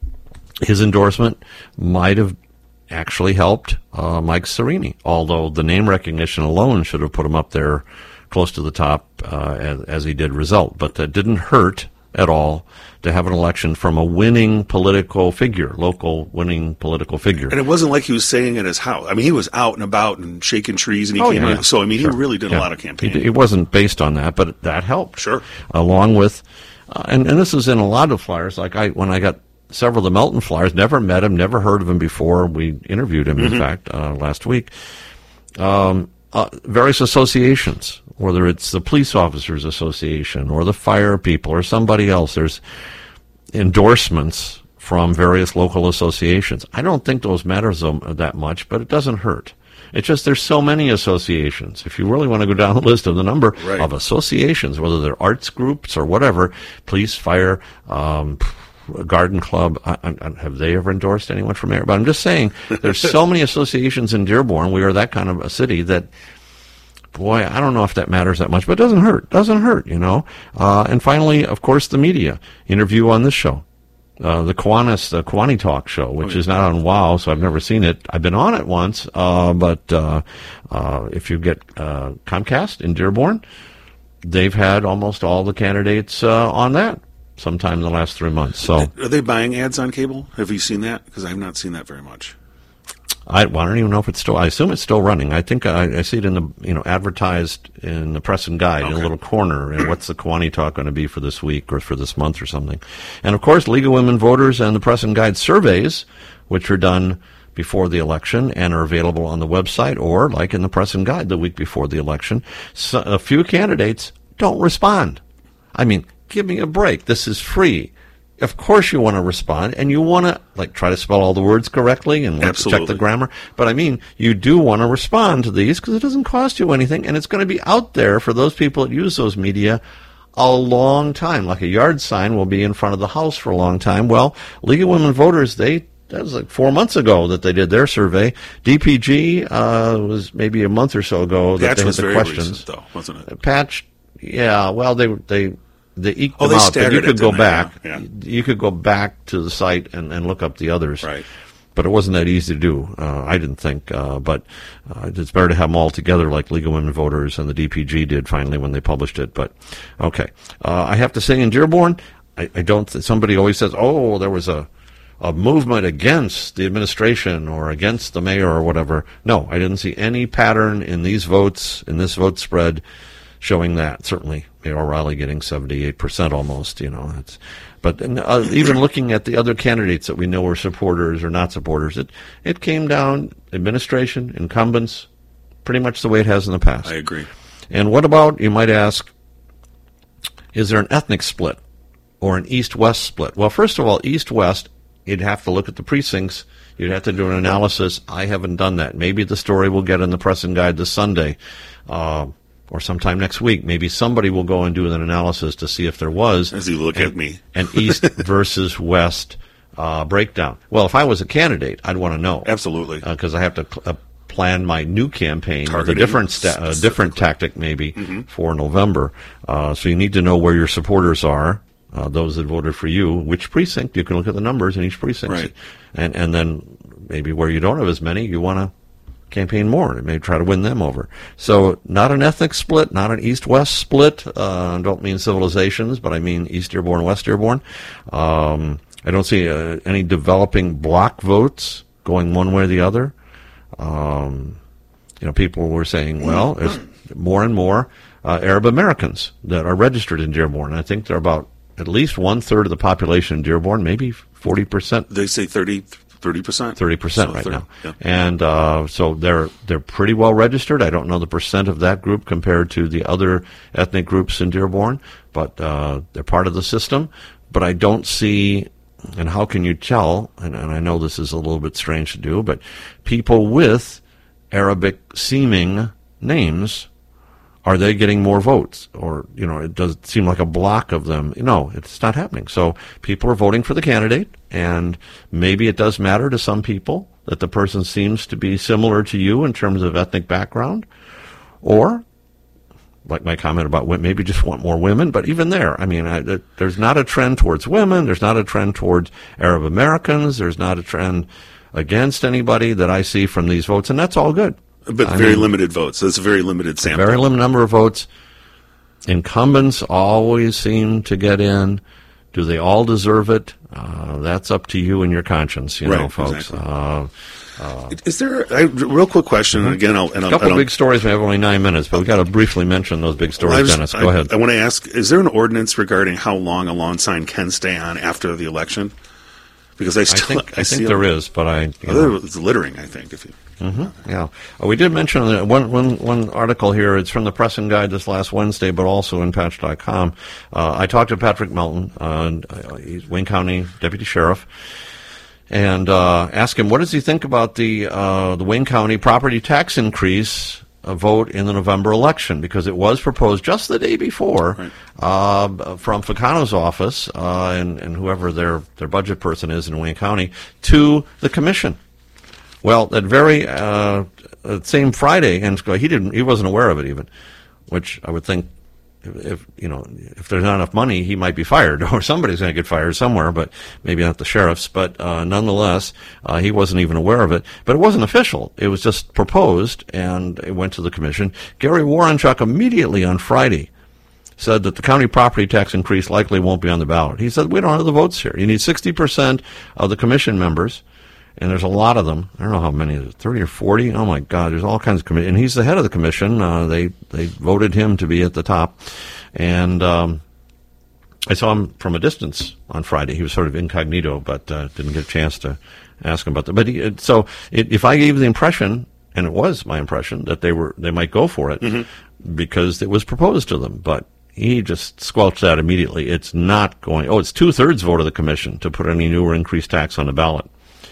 his endorsement might have actually helped uh, Mike Cerini, although the name recognition alone should have put him up there close to the top uh, as, as he did result. But that didn't hurt at all to have an election from a winning political figure, local winning political figure. And it wasn't like he was saying at his house. I mean, he was out and about and shaking trees, and he Oh, came yeah, in. yeah. So, I mean, Sure. he really did Yeah. a lot of He campaigning. d- It wasn't based on that, but that helped. Sure. Along with, uh, and, and this is in a lot of flyers. Like I, when I got several of the Melton flyers, never met him, never heard of him before. We interviewed him, Mm-hmm. in fact, uh, last week. Um, uh, various associations, whether it's the Police Officers Association or the fire people or somebody else, there's endorsements from various local associations. I don't think those matter so, that much, but it doesn't hurt. It's just there's so many associations. If you really want to go down the list of the number Right. of associations, whether they're arts groups or whatever, police, fire, um, garden club, I, I, have they ever endorsed anyone for mayor? But I'm just saying, there's so many associations in Dearborn. We are that kind of a city that, boy, I don't know if that matters that much, but it doesn't hurt. Doesn't hurt, you know. Uh, and finally, of course, the media interview on this show. Uh, the Kiwanis, the Kiwani Talk show, which is not on WOW, so I've never seen it. I've been on it once, uh, but uh, uh, if you get uh, Comcast in Dearborn, they've had almost all the candidates uh, on that sometime in the last three months. So Are they buying ads on cable? Have you seen that? Because I have not seen that very much. I, well, I don't even know if it's still. I assume it's still running. I think I, I see it in the you know advertised in the Press and Guide in a Okay. little corner. And what's the Kiwani Talk going to be for this week or for this month or something? And of course, League of Women Voters and the Press and Guide surveys, which are done before the election and are available on the website or like in the Press and Guide the week before the election. So a few candidates don't respond. I mean, give me a break. This is free. Of course you want to respond, and you want to like try to spell all the words correctly and like, check Absolutely. the grammar. But I mean, you do want to respond to these because it doesn't cost you anything, and it's going to be out there for those people that use those media a long time. Like a yard sign will be in front of the house for a long time. Well, League of Women Voters, they that was like four months ago that they did their survey. D P G uh, was maybe a month or so ago that Patch they had was the very questions. recent, though, wasn't it? Patch, yeah. Well, they they they eked Oh, them they out, but you staggered could it, go didn't they? back. Yeah, yeah. You could go back to the site and, and look up the others. Right. But it wasn't that easy to do. Uh, I didn't think. Uh, but uh, it's better to have them all together, like League of Women Voters and the D P G did finally when they published it. But okay, uh, I have to say in Dearborn, I, I don't. Th- somebody always says, "Oh, there was a." a movement against the administration or against the mayor or whatever. No, I didn't see any pattern in these votes, in this vote spread, showing that. Certainly, Mayor O'Reilly getting seventy-eight percent almost, you know. It's, but uh, even looking at the other candidates that we know are supporters or not supporters, it, it came down administration, incumbents, pretty much the way it has in the past. I agree. And what about, you might ask, is there an ethnic split or an east-west split? Well, first of all, east-west, you'd have to look at the precincts. You'd have to do an analysis. I haven't done that. Maybe the story will get in the Press and Guide this Sunday uh, or sometime next week. Maybe somebody will go and do an analysis to see if there was As you look an, at me. an east versus west uh, breakdown. Well, if I was a candidate, I'd want to know. Absolutely. Because uh, I have to uh, plan my new campaign Targeting with a different, sta- a different tactic maybe mm-hmm. for November. Uh, so you need to know where your supporters are. Uh, those that voted for you, which precinct, you can look at the numbers in each precinct. Right. And and then maybe where you don't have as many, you want to campaign more and maybe try to win them over. So not an ethnic split, not an east-west split. Uh, I don't mean civilizations, but I mean East Dearborn, West Dearborn. Um, I don't see uh, any developing block votes going one way or the other. Um, you know, people were saying, well, there's more and more uh, Arab Americans that are registered in Dearborn. I think they're about at least one-third of the population in Dearborn, maybe forty percent. They say thirty, thirty percent? thirty percent so right thirty, now. Yeah. And uh, so they're they're pretty well registered. I don't know the percent of that group compared to the other ethnic groups in Dearborn, but uh, they're part of the system. But I don't see, and how can you tell, and, and I know this is a little bit strange to do, but people with Arabic-seeming names, are they getting more votes? Or, you know, it does seem like a block of them. No, it's not happening. So people are voting for the candidate, and maybe it does matter to some people that the person seems to be similar to you in terms of ethnic background. Or, like my comment about women, maybe just want more women. But even there, I mean, I, there's not a trend towards women. There's not a trend towards Arab Americans. There's not a trend against anybody that I see from these votes, and that's all good. But I very mean, limited votes. That's a very limited sample. Very limited number of votes. Incumbents always seem to get in. Do they all deserve it? Uh, that's up to you and your conscience, you right, know, folks. Exactly. Uh, uh, Is there a real quick question? Mm-hmm. And again, I'll, and a I'll, couple and of big stories. We have only nine minutes, but we've got to briefly mention those big stories, well, Dennis. Go I, ahead. I want to ask, is there an ordinance regarding how long a lawn sign can stay on after the election? Because I still I think, I, I see think there is, but I... You oh, know. It's littering, I think. If you, Mm-hmm. Yeah, uh, we did mention that one, one, one article here. It's from the Press and Guide this last Wednesday, but also in Patch dot com. Uh, I talked to Patrick Melton, uh, he's Wayne County Deputy Sheriff, and uh, asked him what does he think about the uh, the Wayne County property tax increase uh, vote in the November election, because it was proposed just the day before right. uh, from Ficano's office uh, and, and whoever their their budget person is in Wayne County to the commission. Well, that very uh, same Friday, and he didn't, he wasn't aware of it even, which I would think, if, if you know, if there's not enough money, he might be fired, or somebody's going to get fired somewhere, but maybe not the sheriffs. But uh, nonetheless, uh, he wasn't even aware of it. But it wasn't official; it was just proposed, and it went to the commission. Gary Warrenchuk immediately on Friday said that the county property tax increase likely won't be on the ballot. He said, we don't have the votes here. You need sixty percent of the commission members. And there's a lot of them. I don't know how many, thirty or forty? Oh, my God, there's all kinds of committees. And he's the head of the commission. Uh, they they voted him to be at the top. And um, I saw him from a distance on Friday. He was sort of incognito, but uh, didn't get a chance to ask him about that. But he, so it, if I gave the impression, and it was my impression, that they were they might go for it mm-hmm. because it was proposed to them. But he just squelched that immediately. It's not going, oh, it's two-thirds vote of the commission to put any new or increased tax on the ballot.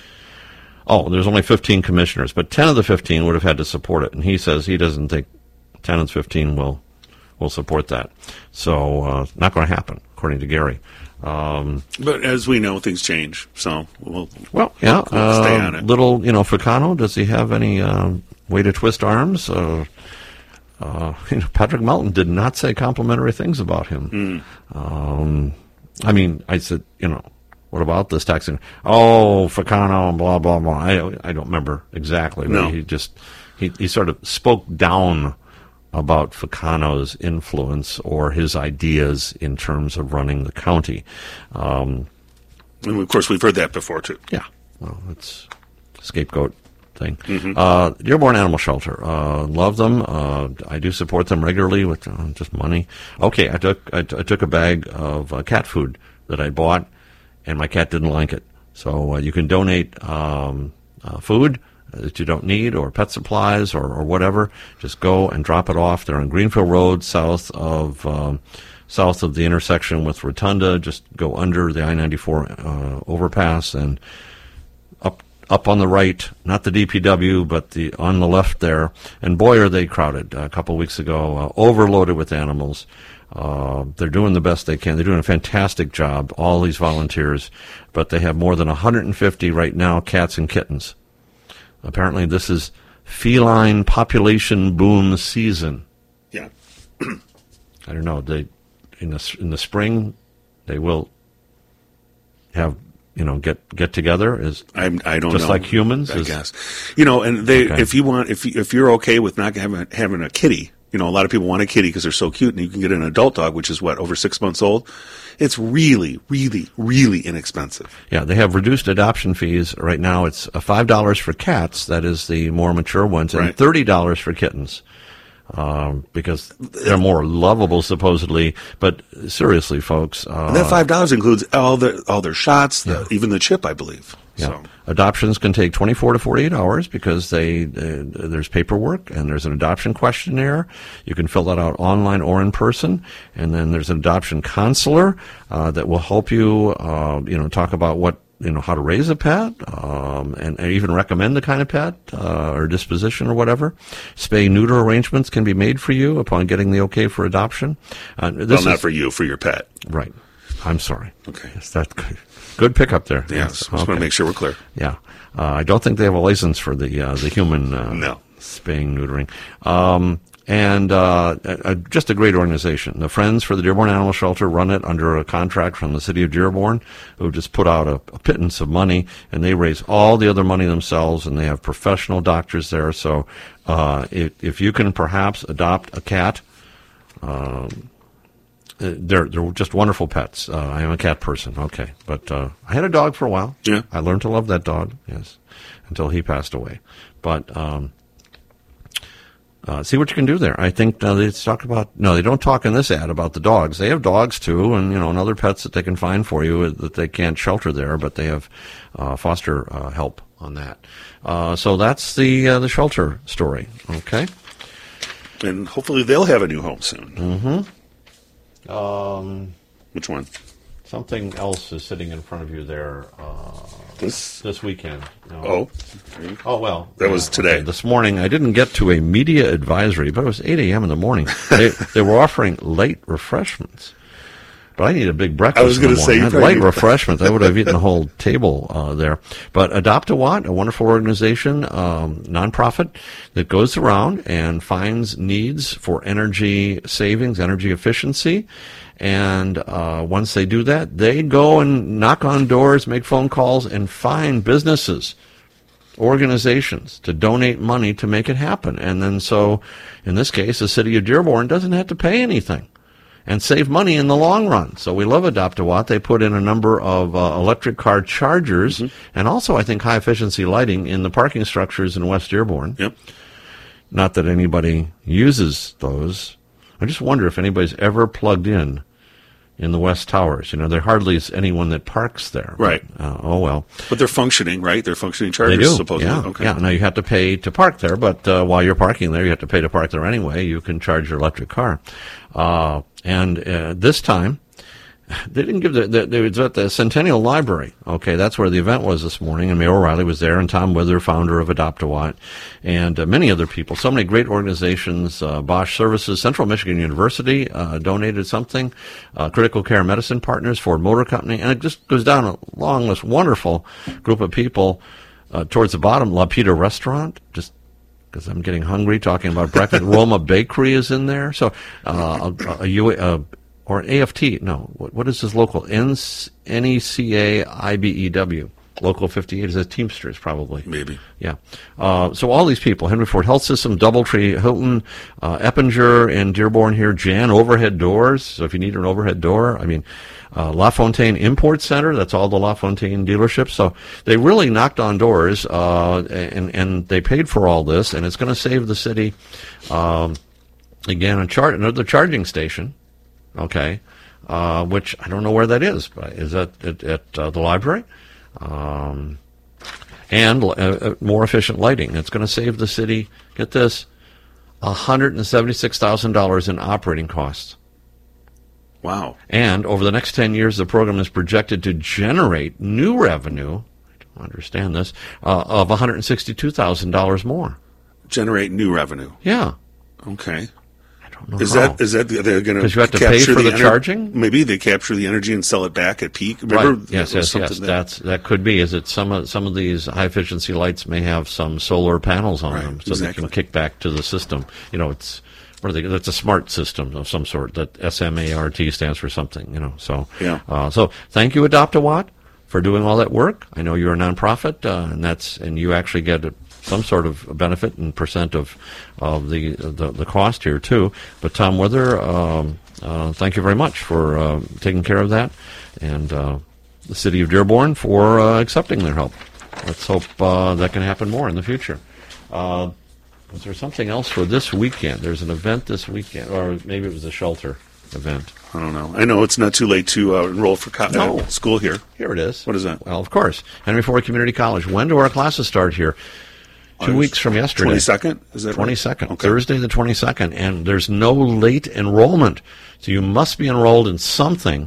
Oh, there's only fifteen commissioners, but ten of the fifteen would have had to support it. And he says he doesn't think ten of fifteen will will support that. So, uh, not going to happen, according to Gary. Um, but as we know, things change. So, we'll, well, yeah. we'll uh, stay on it. Little, you know, Ficano, does he have any uh, way to twist arms? Uh, uh, you know, Patrick Melton did not say complimentary things about him. Mm. Um, I mean, I said, you know, what about this tax? Oh, Ficano and blah, blah, blah. I, I don't remember exactly. But no. He just, he, he sort of spoke down about Ficano's influence or his ideas in terms of running the county. Um, and, of course, we've heard that before, too. Yeah. Well, it's scapegoat thing. Mm-hmm. Uh, Dearborn Animal Shelter, uh, love them. Uh, I do support them regularly with uh, just money. Okay, I took I, t- I took a bag of uh, cat food that I bought, and my cat didn't like it. So uh, you can donate um, uh, food that you don't need, or pet supplies, or, or whatever. Just go and drop it off. They're on Greenfield Road, south of um, south of the intersection with Rotunda. Just go under the I ninety-four uh, overpass and up up on the right, not the D P W, but the on the left there. And boy, are they crowded. A couple of weeks ago, uh, overloaded with animals. Uh, they're doing the best they can. They're doing a fantastic job, all these volunteers, but they have more than one hundred fifty right now, cats and kittens. Apparently, this is feline population boom season. Yeah. I don't know. They in the in the spring, they will have you know get get together. Is I'm, I don't just know. like humans. I is, guess you know, and they okay. if you want if you, if you're okay with not having having a kitty. You know, a lot of people want a kitty because they're so cute, and you can get an adult dog, which is what, over six months old. It's really, really, really inexpensive. Yeah, they have reduced adoption fees right now. It's five dollars for cats, that is the more mature ones, and right. thirty dollars for kittens. Um, because they're more lovable, supposedly. But seriously, folks, uh, and that five dollars includes all their all their shots, the, yeah. even the chip, I believe. Yeah. So. Adoptions can take twenty-four to forty-eight hours because they uh, there's paperwork and there's an adoption questionnaire. You can fill that out online or in person, and then there's an adoption counselor uh, that will help you, uh, you know, talk about what you know how to raise a pet, um, and, and even recommend the kind of pet uh, or disposition or whatever. Spay neuter arrangements can be made for you upon getting the okay for adoption. Uh, this well, not is, for you, for your pet. Right. I'm sorry. Okay. Yes, that's good. Good pickup there. Yes, yes. just Okay. want to make sure we're clear. Yeah, uh, I don't think they have a license for the uh, the human uh, no. spaying neutering. Um, and uh, uh, just a great organization. The Friends for the Dearborn Animal Shelter run it under a contract from the city of Dearborn, who just put out a, a pittance of money, and they raise all the other money themselves, and they have professional doctors there. So uh, if, if you can perhaps adopt a cat. Um, They're they're just wonderful pets. Uh, I am a cat person, okay, but uh, I had a dog for a while. Yeah, I learned to love that dog. Yes, until he passed away. But um, uh, see what you can do there. I think uh, they talk about no, they don't talk in this ad about the dogs. They have dogs too, and you know, and other pets that they can find for you that they can't shelter there, but they have uh, foster uh, help on that. Uh, so that's the uh, the shelter story. Okay, and hopefully they'll have a new home soon. Mm-hmm. Um, Which one? Something else is sitting in front of you there uh, this this weekend. No. Oh, oh well. That was yeah, today. Okay. This morning, I didn't get to a media advisory, but it was eight a.m. in the morning. They, they were offering late refreshments. But I need a big breakfast. I was going to say, I had light refreshments. I would have eaten the whole table uh, there. But Adopt a Watt, a wonderful organization, um, nonprofit that goes around and finds needs for energy savings, energy efficiency. And uh, once they do that, they go and knock on doors, make phone calls, and find businesses, organizations to donate money to make it happen. And then so, in this case, the city of Dearborn doesn't have to pay anything and save money in the long run. So we love Adopt a Watt. They put in a number of uh, electric car chargers mm-hmm. and also, I think, high-efficiency lighting in the parking structures in West Dearborn. Yep. Not that anybody uses those. I just wonder if anybody's ever plugged in in the West Towers. You know, there hardly is anyone that parks there. Right. But, uh, oh, well. But they're functioning, right? They're functioning chargers, they do. supposedly. Yeah. Okay. Yeah. Now, you have to pay to park there, but uh, while you're parking there, you have to pay to park there anyway. You can charge your electric car. Uh, and uh, this time, they didn't give the, the, they was at the Centennial Library. Okay, that's where the event was this morning, and Mayor O'Reilly was there, and Tom Wither, founder of Adopt a Watt, and uh, many other people. So many great organizations, uh, Bosch Services, Central Michigan University uh, donated something, uh, Critical Care Medicine Partners, Ford Motor Company, and it just goes down a long list, wonderful group of people. Uh, towards the bottom, La Pita Restaurant, just because I'm getting hungry talking about breakfast. Roma Bakery is in there. So uh, a, a, a, a or A F T, no, what, what is this local? N E C A I B E W. Local fifty-eight is a Teamsters, probably. Maybe. Yeah. Uh, so all these people, Henry Ford Health System, Doubletree, Hilton, uh, Eppinger in Dearborn here, Jan Overhead Doors. So if you need an overhead door, I mean, uh, LaFontaine Import Center, that's all the LaFontaine dealerships. So they really knocked on doors, uh, and, and they paid for all this, and it's going to save the city, um, again, a char- another charging station, okay, uh, which I don't know where that is, but is that at, at uh, the library? Um, and uh, more efficient lighting. It's going to save the city, get this, one hundred seventy-six thousand dollars in operating costs. Wow. And over the next ten years, the program is projected to generate new revenue, I don't understand this, uh, of one hundred sixty-two thousand dollars more. Generate new revenue. Yeah. Okay. Know is how. that is that they're going to you have to pay for the, the ener- charging? Maybe they capture the energy and sell it back at peak. Remember, right. Yes, yes, yes. That, That's that could be. Is it some of some of these high efficiency lights may have some solar panels on right, them, so exactly. they can kick back to the system. You know, it's what are they? That's a smart system of some sort. That S M A R T stands for something. You know, so yeah. Uh, so thank you, Adopt a Watt, for doing all that work. I know you're a nonprofit, uh, and that's and you actually get a some sort of benefit and percent of of the the, the cost here too. But Tom Wither, um, uh, thank you very much for uh, taking care of that, and uh, the city of Dearborn for uh, accepting their help. Let's hope uh, that can happen more in the future. Uh, was there something else for this weekend? There's an event this weekend, or maybe it was a shelter event. I don't know. I know it's not too late to uh, enroll for co- no. uh, school here. Here it is. What is that? Well, of course, Henry Ford Community College. When do our classes start here? Two weeks from yesterday. twenty-second? Is that twenty-second. Right? Okay. Thursday the twenty-second. And there's no late enrollment. So you must be enrolled in something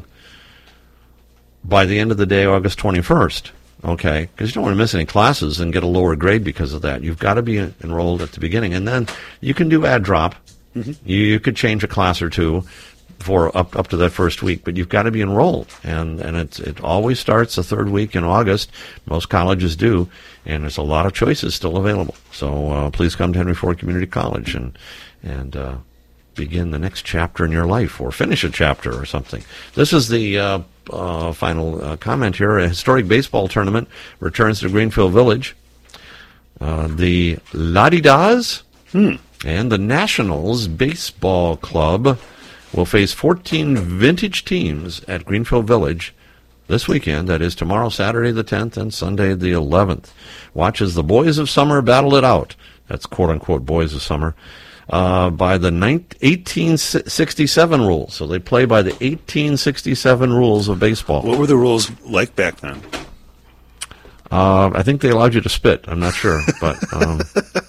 by the end of the day, August twenty-first. Okay? Because you don't want to miss any classes and get a lower grade because of that. You've got to be enrolled at the beginning. And then you can do add drop. Mm-hmm. You, you could change a class or two for up up to that first week, but you've got to be enrolled, and and it it always starts the third week in August. Most colleges do, and there's a lot of choices still available. So uh, please come to Henry Ford Community College and and uh, begin the next chapter in your life, or finish a chapter or something. This is the uh, uh, final uh, comment here. A historic baseball tournament returns to Greenfield Village. Uh, the La-di-Das hmm. and the Nationals Baseball Club will face fourteen vintage teams at Greenfield Village this weekend. That is tomorrow, Saturday the tenth, and Sunday the eleventh. Watch as the Boys of Summer battle it out. That's quote-unquote Boys of Summer. Uh, by the eighteen sixty-seven rules. So they play by the eighteen sixty-seven rules of baseball. What were the rules like back then? Uh, I think they allowed you to spit. I'm not sure, but um,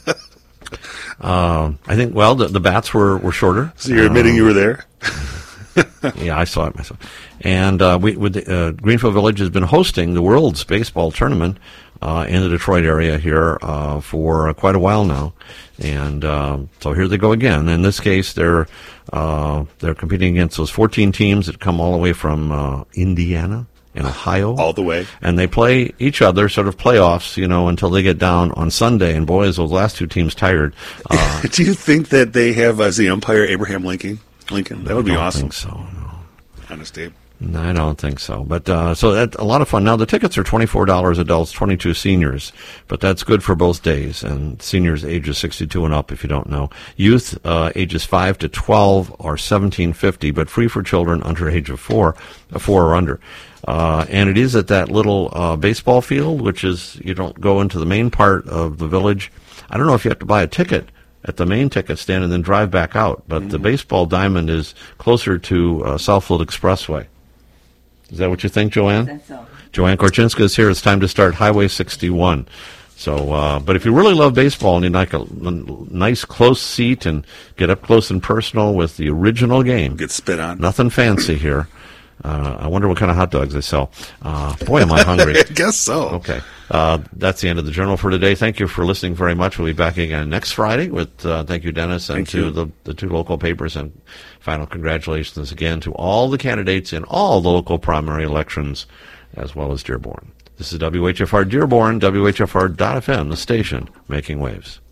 uh, I think. Well, the, the bats were, were shorter. So you're admitting um, you were there? Yeah, I saw it myself. And uh, we, with the, uh, Greenfield Village has been hosting the World's Baseball Tournament uh, in the Detroit area here uh, for uh, quite a while now. And uh, so here they go again. In this case, they're uh, they're competing against those fourteen teams that come all the way from uh, Indiana and Ohio. All the way. And they play each other, sort of playoffs, you know, until they get down on Sunday. And boy, is those last two teams tired. Uh, Do you think that they have as the umpire Abraham Lincoln? Lincoln, that would be I don't awesome. think so. No. Honest, Abe. No, I don't think so. But uh, so that's a lot of fun. Now the tickets are twenty-four dollars adults, twenty-two seniors, but that's good for both days. And seniors ages sixty-two and up, if you don't know. Youth uh, ages five to twelve are seventeen fifty, but free for children under age of four, uh, four or under. Uh, and it is at that little uh, baseball field, which is you don't go into the main part of the village. I don't know if you have to buy a ticket at the main ticket stand and then drive back out, but mm-hmm. the baseball diamond is closer to uh, Southfield Expressway. Is that what you think, Joanne? I think so. Joanne Korchinska is here. It's time to start Highway sixty-one. So, uh, but if you really love baseball and you'd like a, a nice close seat and get up close and personal with the original game. Get spit on. Nothing fancy here. Uh, I wonder what kind of hot dogs they sell. Uh, boy, am I hungry. I guess so. Okay. Uh, that's the end of the Journal for today. Thank you for listening very much. We'll be back again next Friday with, uh, thank you, Dennis, and thank to you. the, the two local papers. And final congratulations again to all the candidates in all the local primary elections, as well as Dearborn. This is W H F R Dearborn, W H F R dot F M, the station making waves.